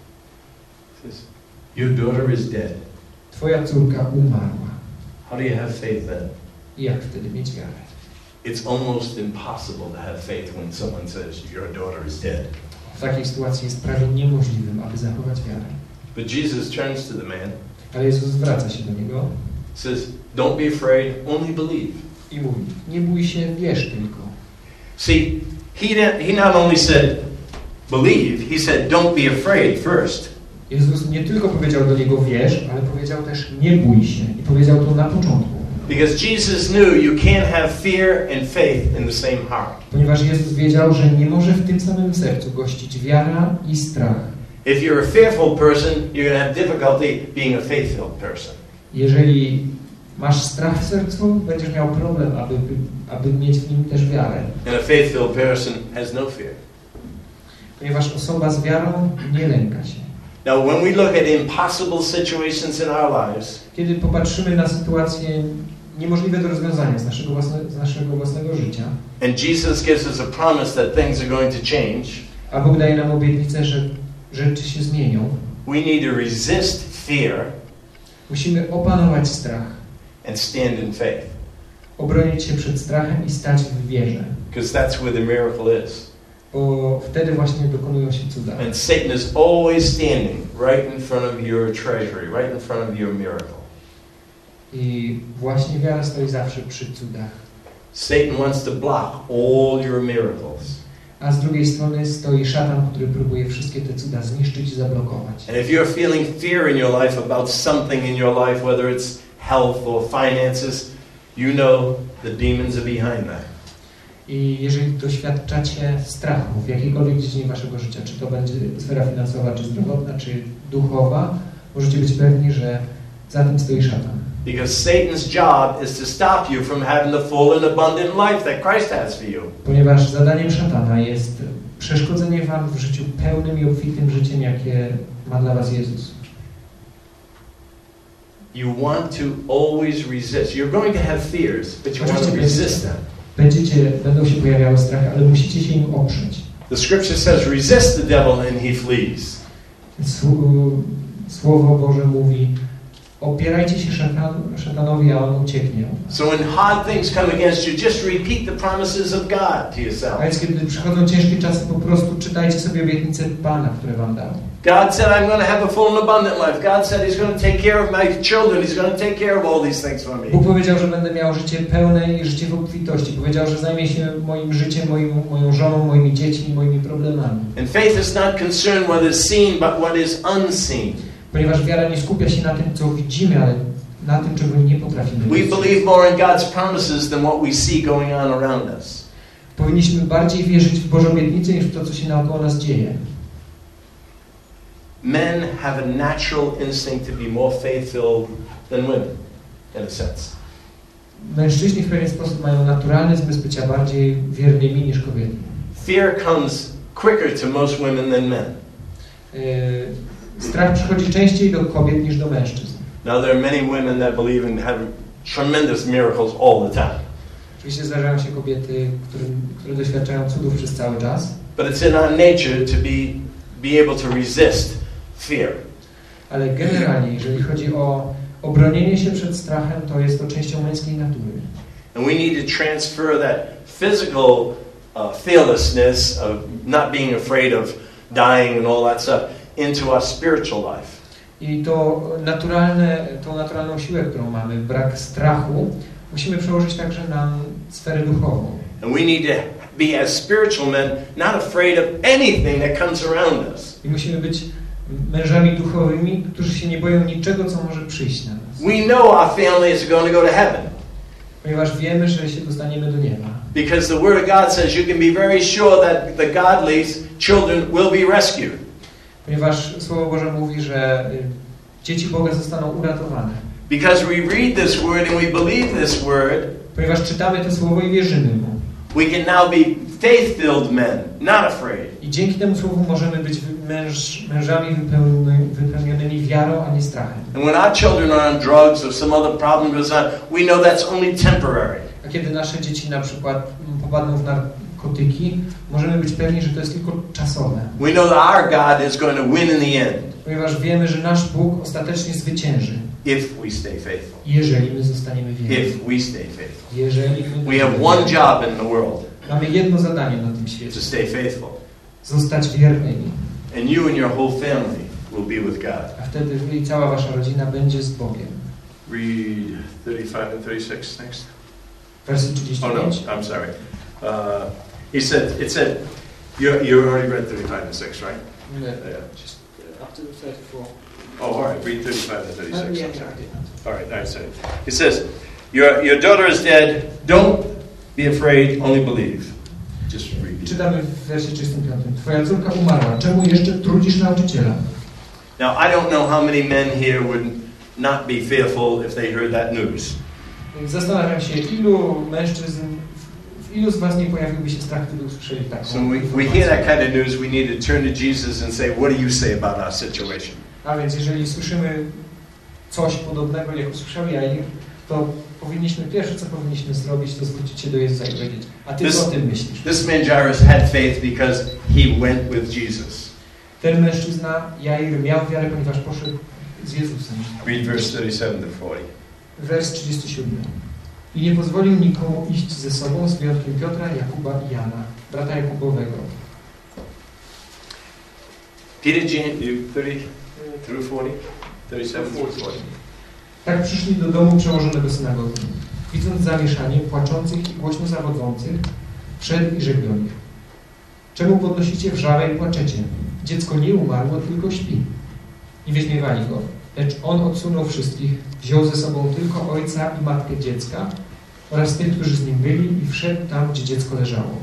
Your daughter is dead. Twoja córka umarła. How do you have faith then? I jak wtedy mieć wiarę? It's almost impossible to have faith when someone says your daughter is dead. W takiej sytuacji jest prawie niemożliwym, aby zachować wiarę. But Jesus turns to the man. Ale Jezus zwraca się do niego. Says, don't be afraid, only believe. I mówi, nie bój się, wierz tylko. See, he, he not only said, believe, he said, don't be afraid first. Jezus nie tylko powiedział do niego wierz, ale powiedział też nie bój się. I powiedział to na początku. Because Jesus knew you can't have fear and faith in the same heart. Ponieważ Jezus wiedział, że nie może w tym samym sercu gościć wiara i strach. If you're a fearful person, you're going to have difficulty being a faith-filled person. Jeżeli masz strach w sercu, będziesz miał problem, aby, aby mieć w nim też wiarę. And a faith-filled person has no fear. Ponieważ osoba z wiarą nie lęka się. Now, when we look at impossible situations in our lives, kiedy popatrzymy na sytuacje niemożliwe do rozwiązania z naszego, własne, z naszego własnego życia, and Jesus gives us a promise that things are going to change, a Bóg daje nam obietnicę, że rzeczy się zmienią, we need to resist fear musimy opanować strach, and stand in faith, obronić się przed strachem i stać w wierze, because that's where the miracle is. bo wtedy właśnie dokonują się cuda. And Satan is always standing right in front of your treasury, right in front of your miracle. I właśnie wiara stoi zawsze przy cudach. Satan wants to block all your miracles. A z drugiej strony stoi szatan, który próbuje wszystkie te cuda zniszczyć i zablokować. And if you're feeling fear in your life about something in your life, whether it's health or finances, you know the demons are behind that. I jeżeli doświadczacie strachu w jakiejkolwiek dziedzinie waszego życia, czy to będzie sfera finansowa, czy zdrowotna, czy duchowa, możecie być pewni, że za tym stoi szatan. Because Satan's job is to stop you from having the full and abundant life that Christ has for you. Ponieważ zadaniem szatana jest przeszkodzenie wam w życiu pełnym i obfitym życiem, jakie ma dla was Jezus. You want to always resist. You're going to have fears, but you want to resist them. Będziecie, będą się pojawiały strachy, ale musicie się im oprzeć. The scripture says, resist the devil and he flees. Słowo Boże mówi, opierajcie się szatan, szatanowi, a on ucieknie. So when hard things come against you, just repeat the promises of God to yourself. A więc kiedy przychodzą ciężkie czasy, po prostu czytajcie sobie obietnice Pana, które wam dał. God said, I'm going to have a full and abundant life. God said He's going to take care of my children. He's going to take care of all these things for me. Bóg powiedział, że będę miał życie pełne i życie w obfitości. Powiedział, że zajmie się moim życiem, moim, moją żoną, moimi dziećmi, moimi problemami. And faith is not concerned what is seen, but what is unseen. Ponieważ wiara nie skupia się na tym, co widzimy, ale na tym, czego nie potrafimy We widzieć. believe more in God's promises than what we see going on around us. Powinniśmy bardziej wierzyć w Boże obietnice niż w to, co się naokoło nas dzieje. Men have a natural instinct to be more faith-filled than women, in a sense. Mężczyźni w pewien sposób mają naturalny zmysł bycia bardziej wiernymi niż kobiety. Fear comes quicker to most women than men. Yy, strach przychodzi częściej do kobiet niż do mężczyzn. Now there are many women that believe in having tremendous miracles all the time. Oczywiście zdarzają się kobiety, które, które doświadczają cudów przez cały czas. But it's in our nature to be, be able to resist fear. Ale generalnie, jeżeli chodzi o obronienie się przed strachem, to jest to częścią męskiej natury. And we need to transfer that physical uh, fearlessness of not being afraid of dying and all that stuff into our spiritual life. I to naturalne, tą naturalną siłę, którą mamy, brak strachu, musimy przełożyć także na sferę duchową. And we need to be as spiritual men, not afraid of anything that comes around us. I musimy być mężami duchowymi, którzy się nie boją niczego, co może przyjść na nas. We know our families are going to go to heaven. Ponieważ wiemy, że się dostaniemy do nieba. Because the Word of God says you can be very sure that the godly's children will be rescued. Ponieważ Słowo Boże mówi, że dzieci Boga zostaną uratowane. Because we read this Word and we believe this Word, ponieważ czytamy to Słowo i wierzymy mu. we can now be faith-filled men, not afraid. I dzięki temu Słowu możemy być męż, mężami wypełnionymi, wypełnionymi wiarą, a nie strachem. And when our children are on drugs or some other problem goes on, we know that's only temporary. A kiedy nasze dzieci na przykład popadną w narkotyki, możemy być pewni, że to jest tylko czasowe. We know that our God is going to win in the end. Ponieważ wiemy, że nasz Bóg ostatecznie zwycięży. If we stay faithful. Jeżeli my zostaniemy wierni. If we stay faithful. Jeżeli my We have one job in the world. Mamy jedno zadanie na tym świecie. To stay faithful. Zostać wiernymi. And you and your whole family will be with God. A wtedy wy i cała wasza rodzina będzie z Bogiem. Read thirty-five and thirty-six next. Werset trzydzieści Oh no, pięć. I'm sorry. Uh, he said, it said, you you already read thirty-five and six, right? Nie, Yeah. just up to the thirty-four. Oh, all right. Read thirty-five and thirty-six. Uh, yeah, I'm sorry. yeah. All right, I say. It says, your your daughter is dead. Don't be afraid. Only believe. Just read. Czytamy w wersie trzydziestym piątym. Twoja córka umarła. Czemu jeszcze trudzisz nauczyciela? Now, I don't know how many men here would not be fearful if they heard that news. Więc zastanawiam się, ilu mężczyzn, w ilu z was nie pojawiłby się strach, gdyby usłyszeli taką So we, we informację. hear that kind of news, we need to turn to Jesus and say, what do you say about our situation? A więc jeżeli słyszymy coś podobnego, jak usłyszał Jair, to powinniśmy, pierwsze co powinniśmy zrobić, to zwrócić się do Jezusa i powiedzieć, a ty This- co o tym myślisz? This man Jairus had faith because he went with Jesus. Ten mężczyzna, Jair, miał wiarę, ponieważ poszedł z Jezusem. Read verse thirty-seven to forty. Wers trzydziesty siódmy. I nie pozwolił nikomu iść ze sobą z wyjątkiem Piotra, Jakuba i Jana, brata Jakubowego. Peter, James, you thirty through forty? thirty-seven through forty. Tak przyszli do domu przełożonego synagogi. Widząc zamieszanie, płaczących i głośno zawodzących, wszedł i rzekł do nich. Czemu podnosicie wrzawę i płaczecie? Dziecko nie umarło, tylko śpi. I wyśmiewali go. Lecz on odsunął wszystkich, wziął ze sobą tylko ojca i matkę dziecka oraz tych, którzy z nim byli i wszedł tam, gdzie dziecko leżało.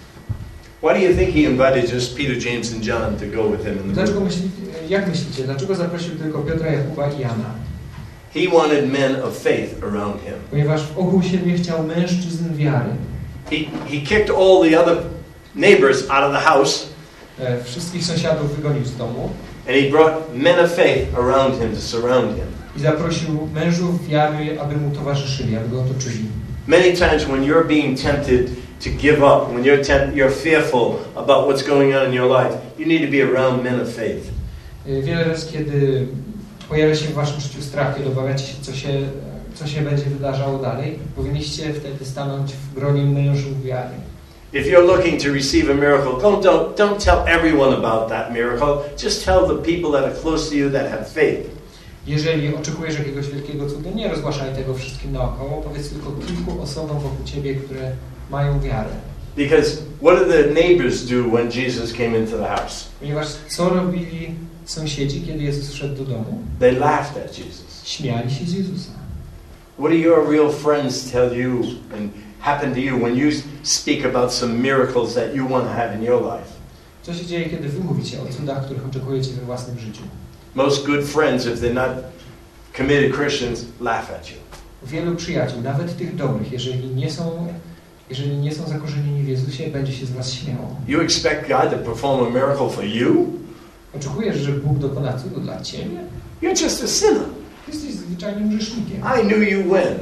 Why do you think he invited just Peter, James, and John to go with him in the Dlaczego room? myśli, jak myślicie, dlaczego zaprosił tylko Piotra, Jakuba i Jana? He wanted men of faith around him. Ponieważ wokół siebie chciał mężczyzn wiary. He, he kicked all the other neighbors out of the house, E, wszystkich sąsiadów wygonił z domu and he brought men of faith around him to surround him. i zaprosił mężów wiary, aby mu towarzyszyli, aby go otoczyli. Many times when you're being tempted to give up, when you're temp- you're fearful about what's going on in your life, you need to be around men of faith. E, Wiele razy, kiedy pojawia się w waszym życiu strach, kiedy obawiacie się, co się, co się będzie wydarzało dalej, powinniście wtedy stanąć w gronie mężów wiary. If you're looking to receive a miracle, don't, don't, don't tell everyone about that miracle. Just tell the people that are close to you that have faith. Jeżeli oczekujesz jakiegoś wielkiego cudu, nie rozgłaszaj tego wszystkim naokoło, powiedz tylko kilku osobom wokół ciebie, które mają wiarę. Because what did the neighbors do when Jesus came into the house? Ponieważ co robili sąsiedzi, kiedy Jezus wszedł do domu? They laughed at Jesus. Śmiali się z Jezusa. What do your real friends tell you and happen to you when you speak about some miracles that you want to have in your life? Co się dzieje, kiedy wy mówicie o cudach, których oczekujecie we własnym życiu? Most good friends, if they're not committed Christians, laugh at you. Wielu przyjaciół, nawet tych dobrych, jeżeli nie są, jeżeli nie są zakorzenieni w Jezusie, będzie się z was śmiało. You expect God to perform a miracle for you? Oczekujesz, że Bóg dokona cudu dla ciebie? You're just a sinner. Jesteś zwyczajnym grzesznikiem. I knew you when.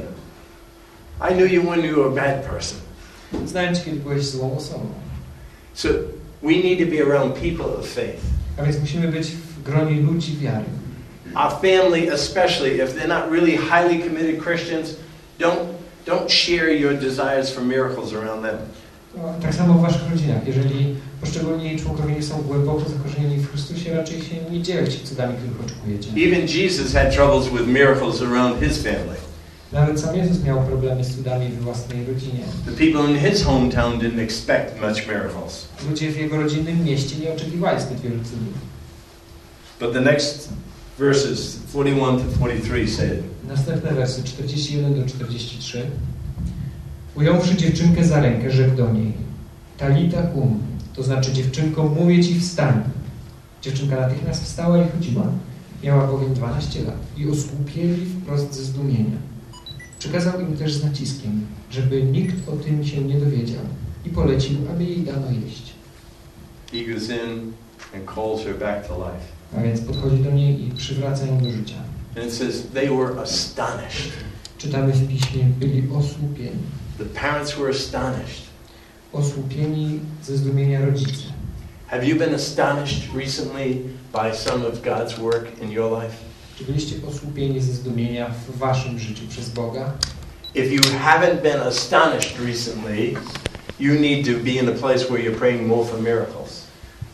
I knew you when you were a bad person. Znałem cię, kiedy byłeś złą osobą. So we need to be around people of faith. A więc musimy być w gronie ludzi wiary. Our family, especially if they're not really highly committed Christians, don't don't share your desires for miracles around them. No, tak samo w waszych rodzinach. Jeżeli poszczególni członkowie nie są głęboko zakorzenieni w Chrystusie, raczej się nie dzielcie cudami, których oczekujecie. Even Jesus had troubles with miracles around his family. Nawet sam Jezus miał problemy z cudami we własnej rodzinie. The people in his hometown didn't expect much miracles. Ludzie w jego rodzinnym mieście nie oczekiwali zbyt wielu cudów. But the next verses, forty-one to forty-three, said, Następne wersy, czterdzieści jeden do czterdziestu trzech. Ująwszy dziewczynkę za rękę, rzekł do niej: Talita kum, to znaczy dziewczynko, mówię ci, wstań. Dziewczynka natychmiast wstała i chodziła. Miała bowiem dwanaście lat i osłupieli wprost ze zdumienia. Przekazał im też z naciskiem, żeby nikt o tym się nie dowiedział i polecił, aby jej dano jeść. he goes in and calls her back to life. A więc podchodzi do niej i przywraca ją do życia. And it says they were astonished. Czytamy w Piśmie, byli osłupieni. The parents were astonished. Osłupieni ze zdumienia rodzice. Have you been astonished recently by some of God's work in your life? Czy byliście osłupieni ze zdumienia w waszym życiu przez Boga? If you haven't been astonished recently, you need to be in a place where you're praying more for miracles.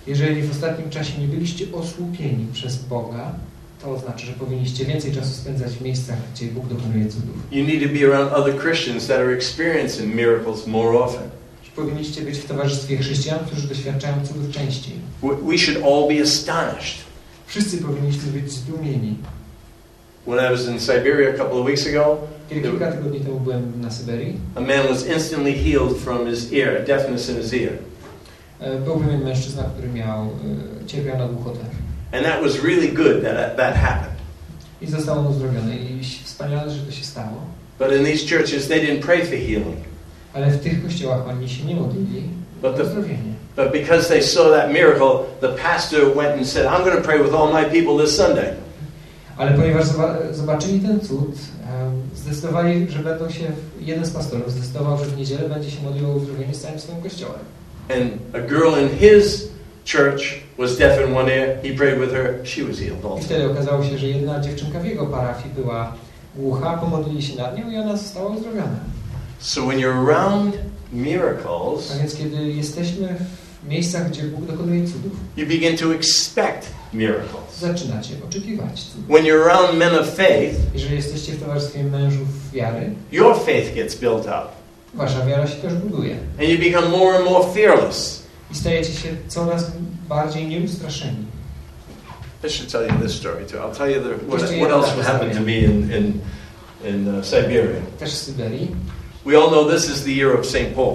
Jeżeli w ostatnim czasie nie byliście osłupieni przez Boga, to oznacza, że powinniście więcej czasu spędzać w miejscach, gdzie Bóg dokonuje cudów. You need to be around other Christians that are experiencing miracles more often. Powinniście być w towarzystwie chrześcijan, którzy doświadczają cudów częściej. We should all be astonished. Wszyscy powinniśmy być zdumieni. When I was in Siberia a couple of weeks ago, Kiedy kilka tygodni temu byłem na Syberii, a man was instantly healed from his ear, a deafness in his ear. był pewien mężczyzna, który miał, cierpiał na głuchotę. And that was really good that that happened. I został on uzdrowiony. I wspaniale, że to się stało. But in these churches they didn't pray for healing. Ale w tych kościołach oni się nie modlili o uzdrowienie. But because they saw that miracle, the pastor went and said, I'm going to pray with all my people this Sunday. Ale ponieważ zobaczyli ten cud, zdecydowali, że będą się, jeden z pastorów zdecydował, że w niedzielę będzie się modlił o uzdrowienie z całym swoim kościołem. And a girl in his church was deaf in one ear. He prayed with her. She was healed also. I wtedy okazało się, że jedna dziewczynka w jego parafii była głucha, pomodlili się nad nią i ona została uzdrowiona. So when you're around miracles, a więc kiedy jesteśmy w miejscach, gdzie Bóg dokonuje cudów, you begin to expect miracles. Zaczynacie oczekiwać cudów. When you're around men of faith, jeżeli jesteście w towarzystwie mężów wiary, your faith gets built up. Wasza wiara się też buduje. And you become more and more fearless. I stajecie się coraz bardziej nieustraszeni. I should tell you this story too. I'll tell you the, what, what else happened to me in in in uh, Siberia. Też w Syberii. We all know this is the year of Saint Paul.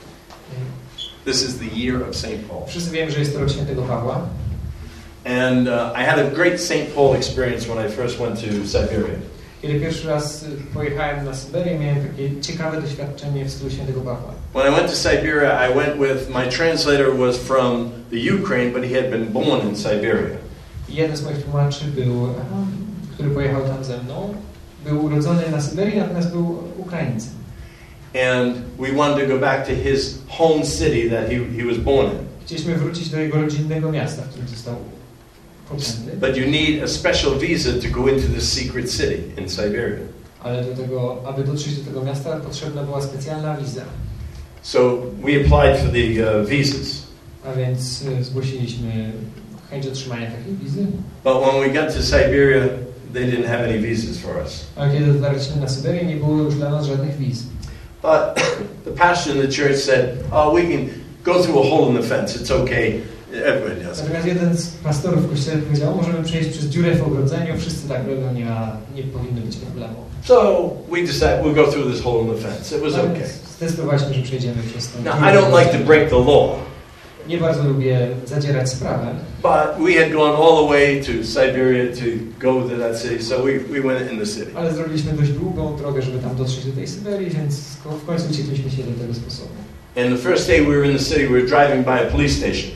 This is the year of Saint Paul. Wszyscy wiemy, że jest to rok świętego Pawła. And uh, I had a great Saint Paul experience when I first went to Siberia. Kiedy pierwszy raz pojechałem na Syberię, miałem takie ciekawe doświadczenie w stylu świętego Pawła. When I went to Siberia, I went with, my translator was from the Ukraine, but he had been born in Siberia. Jeden z moich tłumaczy był, który pojechał tam ze mną, był urodzony na Syberii, natomiast był Ukraińcem. And we wanted to go back to his home city that he, he was born in. Chcieliśmy wrócić do jego rodzinnego miasta, w którym został poczęty. But you need a special visa to go into the secret city in Siberia. Ale do tego, aby dotrzeć do tego miasta, potrzebna była specjalna wiza. So we applied for the uh, visas. A więc zgłosiliśmy chęć otrzymania takiej wizy. But when we got to Siberia, they didn't have any visas for us. Ale kiedy dotarliśmy na Syberię, nie było już dla nas żadnych wiz. But the pastor in the church said, "Oh, we can go through a hole in the fence. It's okay. Everybody does it." Natomiast jeden z pastorów w kościele powiedział, możemy przejść przez dziurę w ogrodzeniu, wszyscy tak robią, nie ma, nie powinno być problemu. So we decided we'll go through this hole in the fence. It was okay. Zdecydowaliśmy, że przejdziemy przez tę Now, I don't like to break the law. Nie bardzo lubię zadzierać sprawę. But we had gone all the way to Siberia to go to that city, so we, we went in the city. Ale zrobiliśmy dość długą drogę, żeby tam dotrzeć do tej Syberii, więc w końcu uciekliśmy się do tego sposobu. And the first day we were in the city, we were driving by a police station.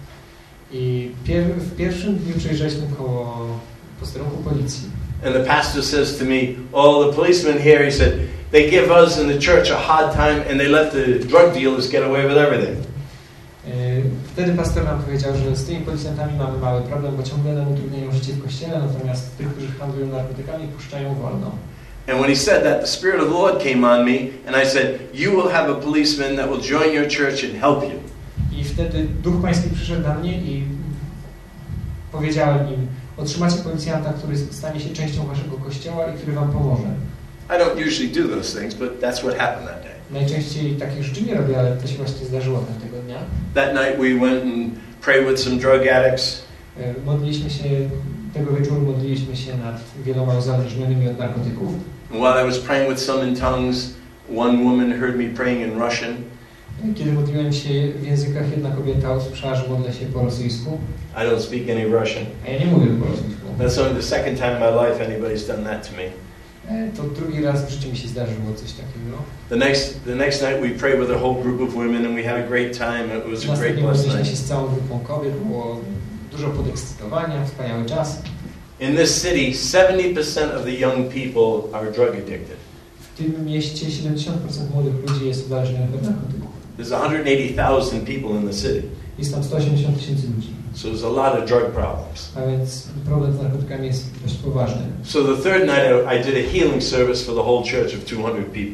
I pier w pierwszym dniu przejeżdżaliśmy koło posterunku policji. And the pastor says to me, "Oh, the policemen here," he said, "they give us in the church a hard time, and they let the drug dealers get away with everything." Wtedy pastor nam powiedział, że z tymi policjantami mamy mały problem, bo ciągle nam utrudniają życie w kościele, natomiast tych, którzy handlują narkotykami, puszczają wolno. And when he said that, the Spirit of the Lord came on me, and I said, "You will have a policeman that will join your church and help you." I wtedy Duch Pański przyszedł na mnie i powiedziałem im, otrzymacie policjanta, który stanie się częścią waszego kościoła i który wam pomoże. I don't usually do those things, but that's what happened that day. Najczęściej takich rzeczy nie robię, ale to się właśnie zdarzyło tamtego dnia. That night we went and prayed with some drug addicts. Modliliśmy się, tego wieczoru modliliśmy się nad wieloma uzależnionymi od narkotyków. And while I was praying with some in tongues, one woman heard me praying in Russian. Kiedy modliłem się w językach, jedna kobieta usłyszała, że modlę się po rosyjsku. I don't speak any Russian. A ja nie mówię po rosyjsku. That's only the second time in my life anybody's done that to me. To drugi raz w życiu mi się zdarzyło coś takiego. The next, the next night we prayed with a whole group of women and we had a great time. It was a great Następnie blessed modliliśmy się night. z całą grupą kobiet, było dużo podekscytowania, wspaniały czas. In this city, seventy percent of the young people are drug addicted. W tym mieście siedemdziesiąt procent młodych ludzi jest uzależnionych od narkotyków. There's one hundred eighty thousand people in the city. Jest tam sto osiemdziesiąt tysięcy ludzi. So there's a lot of drug problems. A więc problem z narkotykami jest dość poważny. So the third night I did a healing service for the whole church of two hundred people.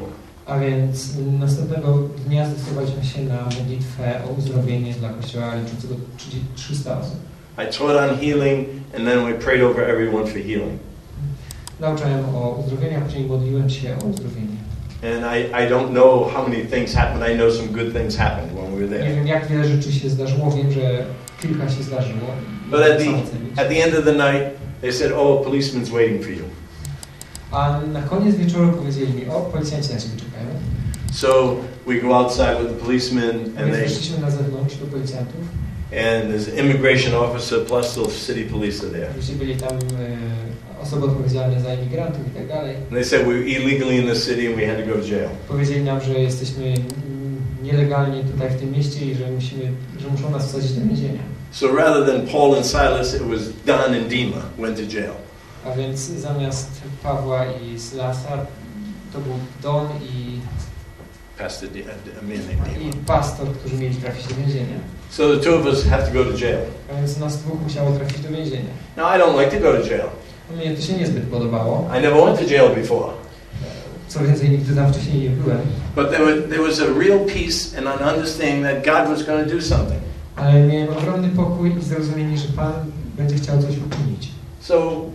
A więc następnego dnia zdecydowaliśmy się na modlitwę o uzdrowienie dla kościoła liczącego trzysta osób. I taught on healing, and then we prayed over everyone for healing. Nauczałem o uzdrowieniu, a później modliłem się o uzdrowienie. And I, I don't know how many things happened. I know some good things happened when we were Nie there. wiem, jak wiele rzeczy się zdarzyło, wiem, że kilka się zdarzyło. But at the, at the end of the night, they said, oh, a policeman's waiting for you. A na koniec wieczoru powiedzieli mi, o, policjanci na ciebie czekają. So we go outside with the policemen, and Więc they wyszliśmy na zewnątrz do policjantów. and there's an immigration officer plus the city police are there. Gdzie byli tam e, osoby odpowiedzialne za imigrantów i tak dalej. And they said we were illegally in the city and we had to go to jail. Powiedzieli nam, że jesteśmy mm, nielegalnie tutaj w tym mieście i że musimy, że muszą nas wsadzić do więzienia. So rather than Paul and Silas, it was Don and Dima went to jail. A więc zamiast Pawła i Sylasa to był Don i, Pastor D- a man named i Dima. pastor, którzy mieli trafić do więzienia. So the two of us have to go to jail. A więc nas dwóch musiało trafić do więzienia. Now I don't like to go to jail. Mnie to się niezbyt podobało. I never went to jail before. Co więcej, nigdy tam wcześniej nie byłem. But there was, there was a real peace and an understanding that God was going to do something. Ale miałem ogromny pokój i zrozumienie, że Pan będzie chciał coś uczynić. So uh,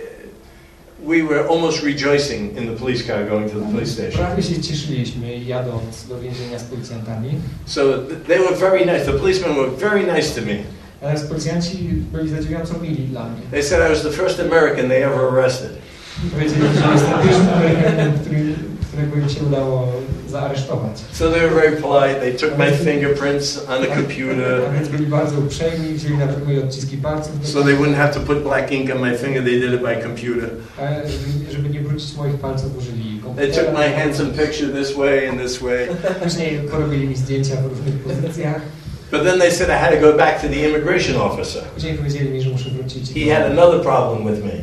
we were almost rejoicing in the police car going to the police station. Prawie się cieszyliśmy jadąc do więzienia z policjantami. So th- they were very nice. The policemen were very nice to me. Ale policjanci byli zadziwiająco mili dla mnie. They said I was the first American they ever arrested. Powiedzieli, że jestem pierwszym Amerykaninem, który, którego im się udało zaaresztować. So they were very polite. They took my fingerprints on the computer. A więc byli bardzo uprzejmi, wzięli nawet moje odciski palców. So they wouldn't have to put black ink on my finger. They did it by computer. A żeby, żeby nie wrócić moich palców, użyli They komputera. took my handsome picture this way and this way. Później porobili mi zdjęcia w różnych pozycjach. But then they said I had to go back to the immigration officer. Później powiedzieli mi, że muszę wrócić He had another problem with me.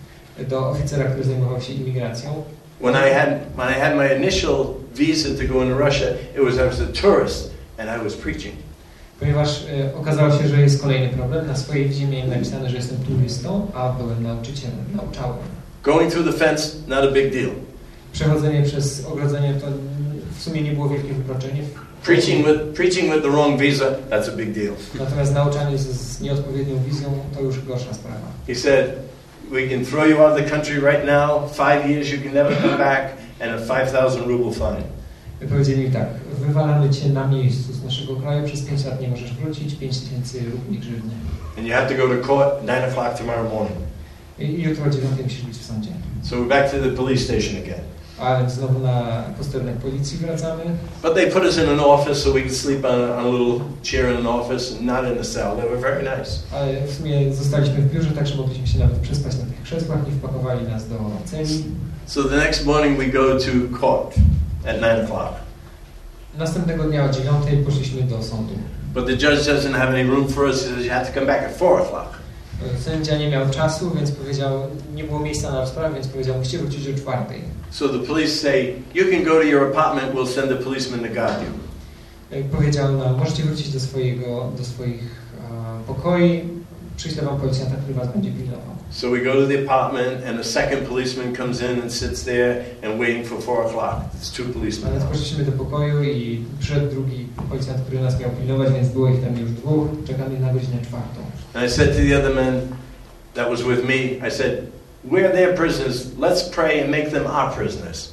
do oficera, który zajmował się imigracją. When I had when I had my initial visa to go into Russia, it was I was a tourist and I was preaching. Ponieważ e, okazało się, że jest kolejny problem. Na swojej wizie miałem napisane, że jestem turystą, a byłem nauczycielem, nauczałem. Going through the fence, not a big deal. Przechodzenie przez ogrodzenie to w sumie nie było wielkie wykroczenie. Preaching with preaching with the wrong visa, that's a big deal. Natomiast nauczanie z, z nieodpowiednią wizją to już gorsza sprawa. He said, we can throw you out of the country right now, five years you can never come back, and a five thousand ruble fine. Powiedzieli mi tak, wywalamy cię na miejscu z naszego kraju, przez pięć lat nie możesz wrócić, pięć tysięcy rubli grzywny. And you have to go to court nine o'clock tomorrow morning. I jutro o dziewiątej musisz być w sądzie. So we're back to the police station again. A więc znowu na posterunek policji wracamy. But they put us in an office so we could sleep on a, on a little chair in an office and not in a cell. They were very nice. Ale w sumie zostaliśmy w biurze, tak że mogliśmy się nawet przespać na tych krzesłach, nie wpakowali nas do celi. So the next morning we go to court at nine o'clock. Następnego dnia o dziewiątej poszliśmy do sądu. But the judge doesn't have any room for us. He says you have to come back at four o'clock. Sędzia nie miał czasu, więc powiedział, nie było miejsca na rozprawę, więc powiedział, musicie wrócić o czwartej. So the police say, you can go to your apartment, we'll send a policeman to guard you. Powiedział nam, możecie wrócić do swojego, do swoich uh, pokoi, przyślę wam policjanta, który was będzie pilnował. So we go to the apartment and a second policeman comes in and sits there and waiting for four o'clock. It's two policemen. A więc poszliśmy do pokoju i przyszedł drugi policjant, który nas miał pilnować, więc było ich tam już dwóch, czekamy na godzinę czwartą. And I said to the other men that was with me, I said, we're their prisoners, let's pray and make them our prisoners.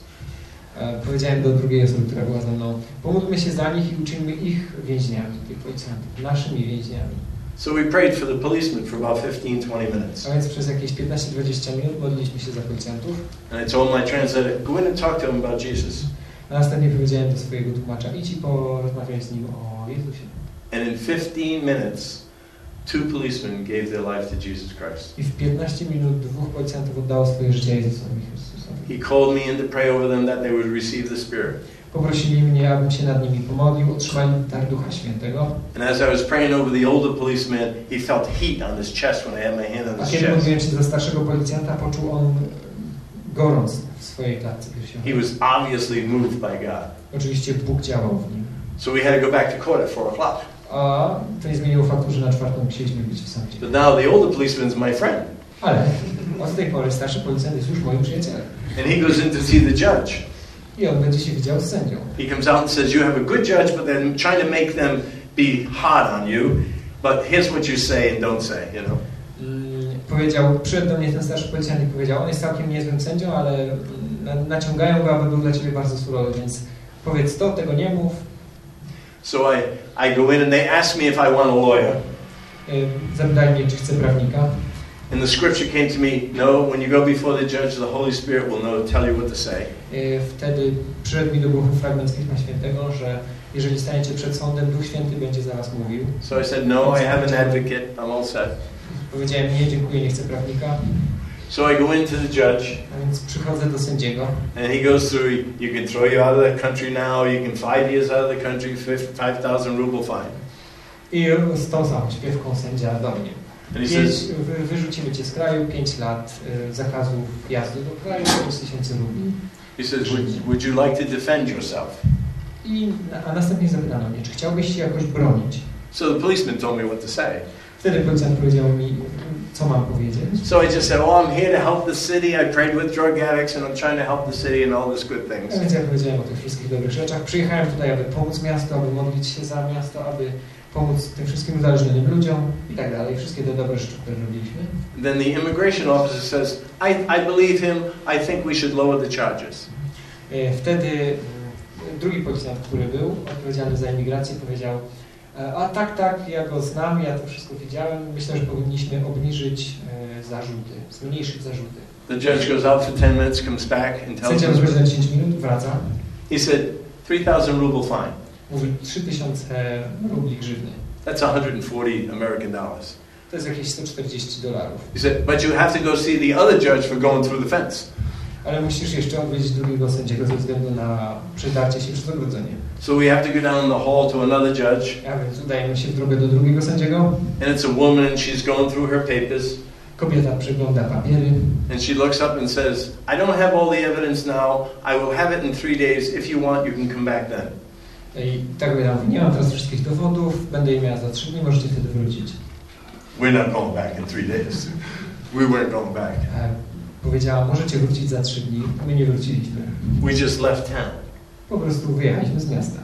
E, powiedziałem do drugiej osoby, która była ze mną, pomódlmy się za nich i uczyńmy ich więźniami, tych policjantów, naszymi więźniami. So we prayed for the policemen for about fifteen, twenty minutes. A więc przez jakieś piętnaście do dwudziestu minut modliliśmy się za policjantów. And I told my translator, go in and talk to him about Jesus. A następnie powiedziałem do swojego tłumacza, idź i porozmawiaj z nim o Jezusie. And in fifteen minutes, two policemen gave their life to Jesus Christ. I w piętnaście minut dwóch policjantów oddało swoje życie Jezusowi Chrystusowi. He called me in to pray over them that they would receive the Spirit. Poprosili mnie, abym się nad nimi pomodlił, otrzymali dar Ducha Świętego. And as I was praying over the older policeman, he felt heat on his chest when I had my hand on A his kiedy chest. modliłem się za starszego policjanta, poczuł on gorąc w swojej klatce piersiowej. He was obviously moved by God. Oczywiście Bóg działał w nim. So we had to go back to court at four o'clock. A to nie zmieniło faktu, że na czwartą musieliśmy być w sądzie. But now the older policeman's my friend. Ale od tej pory starszy policjant jest już moim przyjacielem. And he goes in to see the judge. i on będzie się widział z sędzią. He comes out and says, you have a good judge, but they're trying to make them be hard on you. But here's what you say and don't say, you know. Mm, powiedział, przyszedł do mnie ten starszy policjant i powiedział, on jest całkiem niezłym sędzią, ale na, naciągają go, aby był dla ciebie bardzo surowy, więc powiedz to, tego nie mów. So I, I go in and they ask me if I want a lawyer. Zapytali mnie, czy chcę prawnika. And the scripture came to me, no, when you go before the judge, the Holy Spirit will know, tell you what to say. Wtedy przyszedł mi do głowy fragment z Pisma Świętego, że jeżeli staniecie przed sądem, Duch Święty będzie za was mówił. So I said, no, I have an advocate, I'm all set. Powiedziałem, nie, dziękuję, nie chcę prawnika. So I go into the judge. A więc przychodzę do sędziego. And he goes through, you can throw you out of the country now, you can five years out of the country, five thousand ruble fine. I z tą samą śpiewką sędzia do mnie. Pięć, wy, wyrzucimy cię z kraju, pięć lat y, zakazu wjazdu do kraju, pięć tysięcy rubli. He says, would, would you like to defend yourself? I, a następnie zapytano mnie, czy chciałbyś się jakoś bronić? So the policeman told me what to say. Wtedy policjant powiedział mi, co mam powiedzieć. So I just said, oh, I'm here to help the city. I prayed with drug addicts and I'm trying to help the city and all these good things. A więc ja powiedziałem o tych wszystkich dobrych rzeczach. Przyjechałem tutaj, aby pomóc miastu, aby modlić się za miasto, aby pomóc tym wszystkim uzależnionym ludziom i tak dalej. Wszystkie te dobre rzeczy, które robiliśmy. Then the immigration officer says, I, I believe him. I think we should lower the charges. Wtedy drugi policjant, który był odpowiedzialny za imigrację, powiedział, a tak, tak, ja go znam, ja to wszystko widziałem. Myślę, że powinniśmy obniżyć e, zarzuty, zmniejszyć zarzuty. The judge goes out for ten minutes, comes back and tells Sędzia rozpoczyna na dziesięć minut, wraca. He said, three thousand ruble fine. Mówi trzy tysiące rubli grzywny. That's one hundred forty American dollars. To jest jakieś sto czterdzieści dolarów. He said, but you have to go see the other judge for going through the fence. Ale musisz jeszcze odwiedzić drugiego sędziego ze względu na przedarcie się przez ogrodzenie. So we have to go down the hall to another judge. A więc udajemy się w drogę do drugiego sędziego. And it's a woman and she's going through her papers. Kobieta przegląda papiery. And she looks up and says, I don't have all the evidence now. I will have it in three days. If you want, you can come back then. I tak kobieta mówi, nie mam teraz wszystkich dowodów, będę je miała za trzy dni, możecie wtedy wrócić. We're not going back in three days. We weren't going back. Powiedziała, możecie wrócić za trzy dni. My nie wróciliśmy. We just left town. Po prostu wyjechaliśmy z miasta.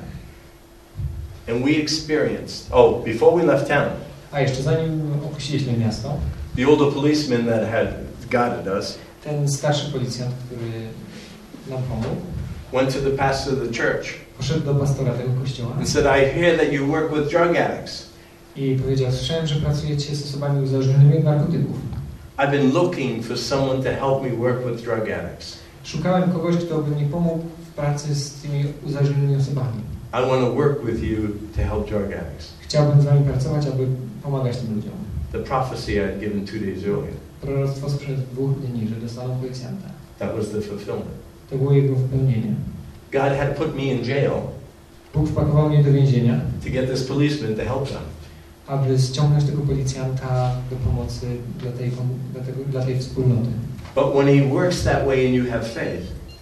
And we experienced, oh, before we left town, A jeszcze zanim opuściliśmy miasto, the older policeman that had guarded us ten starszy policjant, który nam pomógł, went to the pastor of the church poszedł do pastora tego kościoła and said, I hear that you work with drug addicts. i powiedział, słyszałem, że pracujecie z osobami uzależnionymi od narkotyków. I've been looking for someone to help me work with drug addicts. Szukałem kogoś, kto by mi pomógł w pracy z tymi uzależnionymi osobami. I want to work with you to help drug addicts. Chciałbym z wami pracować, aby pomagać tym ludziom. The prophecy I had given two days earlier. Proroctwo sprzed dwóch dni, że dostaną policjanta. That was the fulfillment. To było jego wypełnienie. God had put me in jail Bóg wpakował mnie do więzienia, to get this policeman to help them. aby ściągnąć tego policjanta do pomocy dla tej, dla tego, dla tej wspólnoty. But when he works that way and you have faith,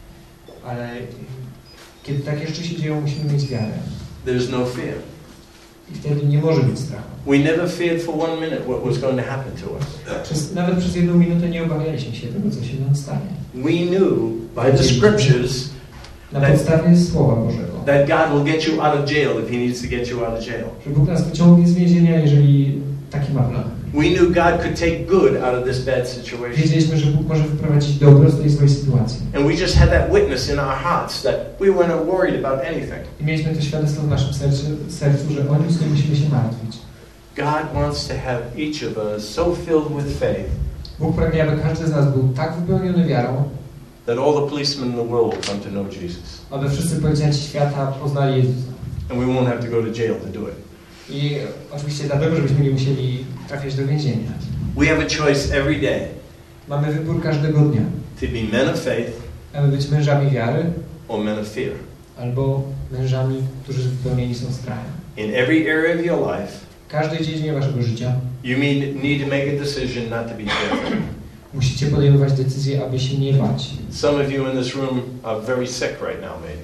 Ale kiedy takie rzeczy się dzieją, musimy mieć wiarę. there's no fear. I wtedy nie może być strachu. We never feared for one minute what was going to happen to us. Przez, nawet przez jedną minutę nie obawialiśmy się tego, co się nam stanie. We knew by the scriptures Na podstawie Słowa Bożego, that God will get you out of jail if he needs to get you out of jail. że Bóg nas wyciągnie z więzienia, jeżeli taki ma plan. We knew God could take good out of this bad situation. Wiedzieliśmy, że Bóg może wyprowadzić dobro z tej złej sytuacji. And we just had that witness in our hearts that we weren't worried about anything. I mieliśmy to świadectwo w naszym sercu, sercu, że o nic nie musimy się martwić. God wants to have each of us so filled with faith Bóg pragnie, aby każdy z nas był tak wypełniony wiarą, that all the policemen in the world will come to know Jesus. aby wszyscy policjanci świata poznali Jezusa. And we won't have to go to jail to do it. I oczywiście dlatego, żebyśmy nie musieli trafiać do więzienia. We have a choice every day Mamy wybór każdego dnia, to be men of faith aby być mężami wiary or men of fear. albo mężami, którzy wypełnieni są strachem. In every area of your life, W każdej dziedzinie waszego życia you need to make a decision not to be fearful. musicie podejmować decyzję, aby się nie bać. Some of you in this room are very sick right now, maybe.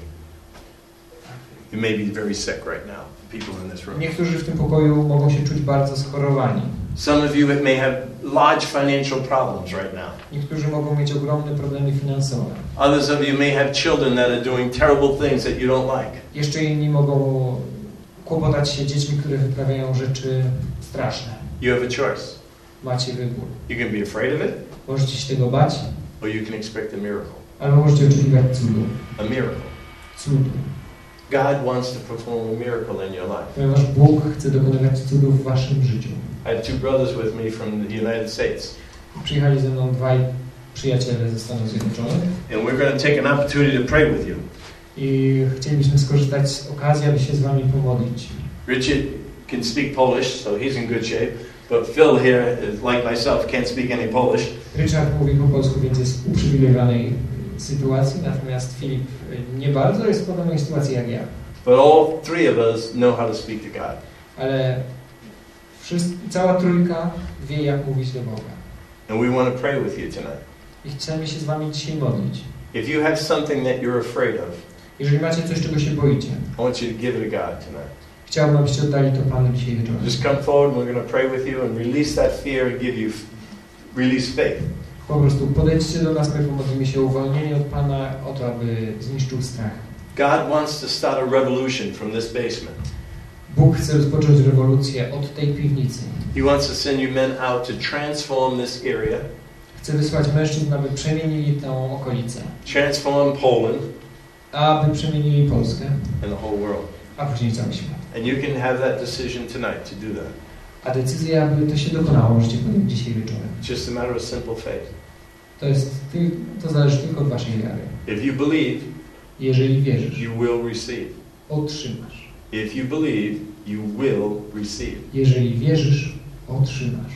You may be very sick right now, people in this room. Niektórzy w tym pokoju mogą się czuć bardzo schorowani. Some of you may have large financial problems right now. Niektórzy mogą mieć ogromne problemy finansowe. Others of you may have children that are doing terrible things that you don't like. Jeszcze inni mogą kłopotać się dziećmi, które wyprawiają rzeczy straszne. You have a choice. Macie wybór. You can be afraid of it, Możecie się tego bać, or you can expect a miracle. albo możecie oczekiwać cudu. A miracle. Cudu. God wants to perform a miracle in your life. Ponieważ Bóg chce dokonywać cudów w waszym życiu. I have two brothers with me from the United States. Przyjechali ze mną dwaj przyjaciele ze Stanów Zjednoczonych And we're going to take an opportunity to pray with you. i chcielibyśmy skorzystać z okazji, aby się z wami pomodlić. Richard can speak Polish, so he's in good shape. But Phil here, like myself, can't speak any Polish. Richard mówi po polsku, więc jest w uprzywilejowanej sytuacji, natomiast Filip nie bardzo jest w podobnej sytuacji jak ja. But all three of us know how to speak to God. Ale wszyscy, cała trójka wie, jak mówić do Boga. And we want to pray with you tonight. I chcemy się z wami dzisiaj modlić. If you have something that you're afraid of, Jeżeli macie coś, czego się boicie, I want you to give it to God tonight. chciałbym, abyście oddali to Panu dzisiaj wieczorem. Just come forward and we're going to pray with you and release that fear and give you, release faith. Po prostu podejdźcie do nas, my pomodlimy się o uwolnienie od Pana, o to, aby zniszczył strach. God wants to start a revolution from this basement. Bóg chce rozpocząć rewolucję od tej piwnicy. He wants to send you men out to transform this area, Chce wysłać mężczyzn, aby przemienili tę okolicę, transform Poland aby przemienili Polskę, and the whole world. a później cały świat. And you can have that decision tonight to do that. A decyzję, aby to się dokonało, możecie podjąć dzisiaj wieczorem. It's just a matter of simple faith. To jest, ty- to zależy tylko od waszej wiary. If you believe, Jeżeli wierzysz, you will receive. otrzymasz. If you believe, you will receive. Jeżeli wierzysz, otrzymasz.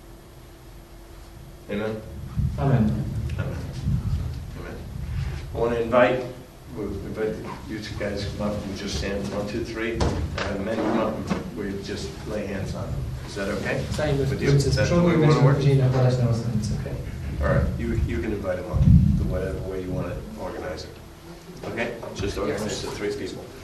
Amen? Amen. Amen. Amen. I want to invite, we'll invite you two guys to come up and just stand. One, two, three. And have men come up and we just lay hands on them. Is that okay? Stajmy w Would you- trójce is z that the przodu way i you wanna będziemy work? później nakładać na was ręce. Okay. All right. You, you can invite them up the whatever way you want to organize it. Okay? Just organize the three people.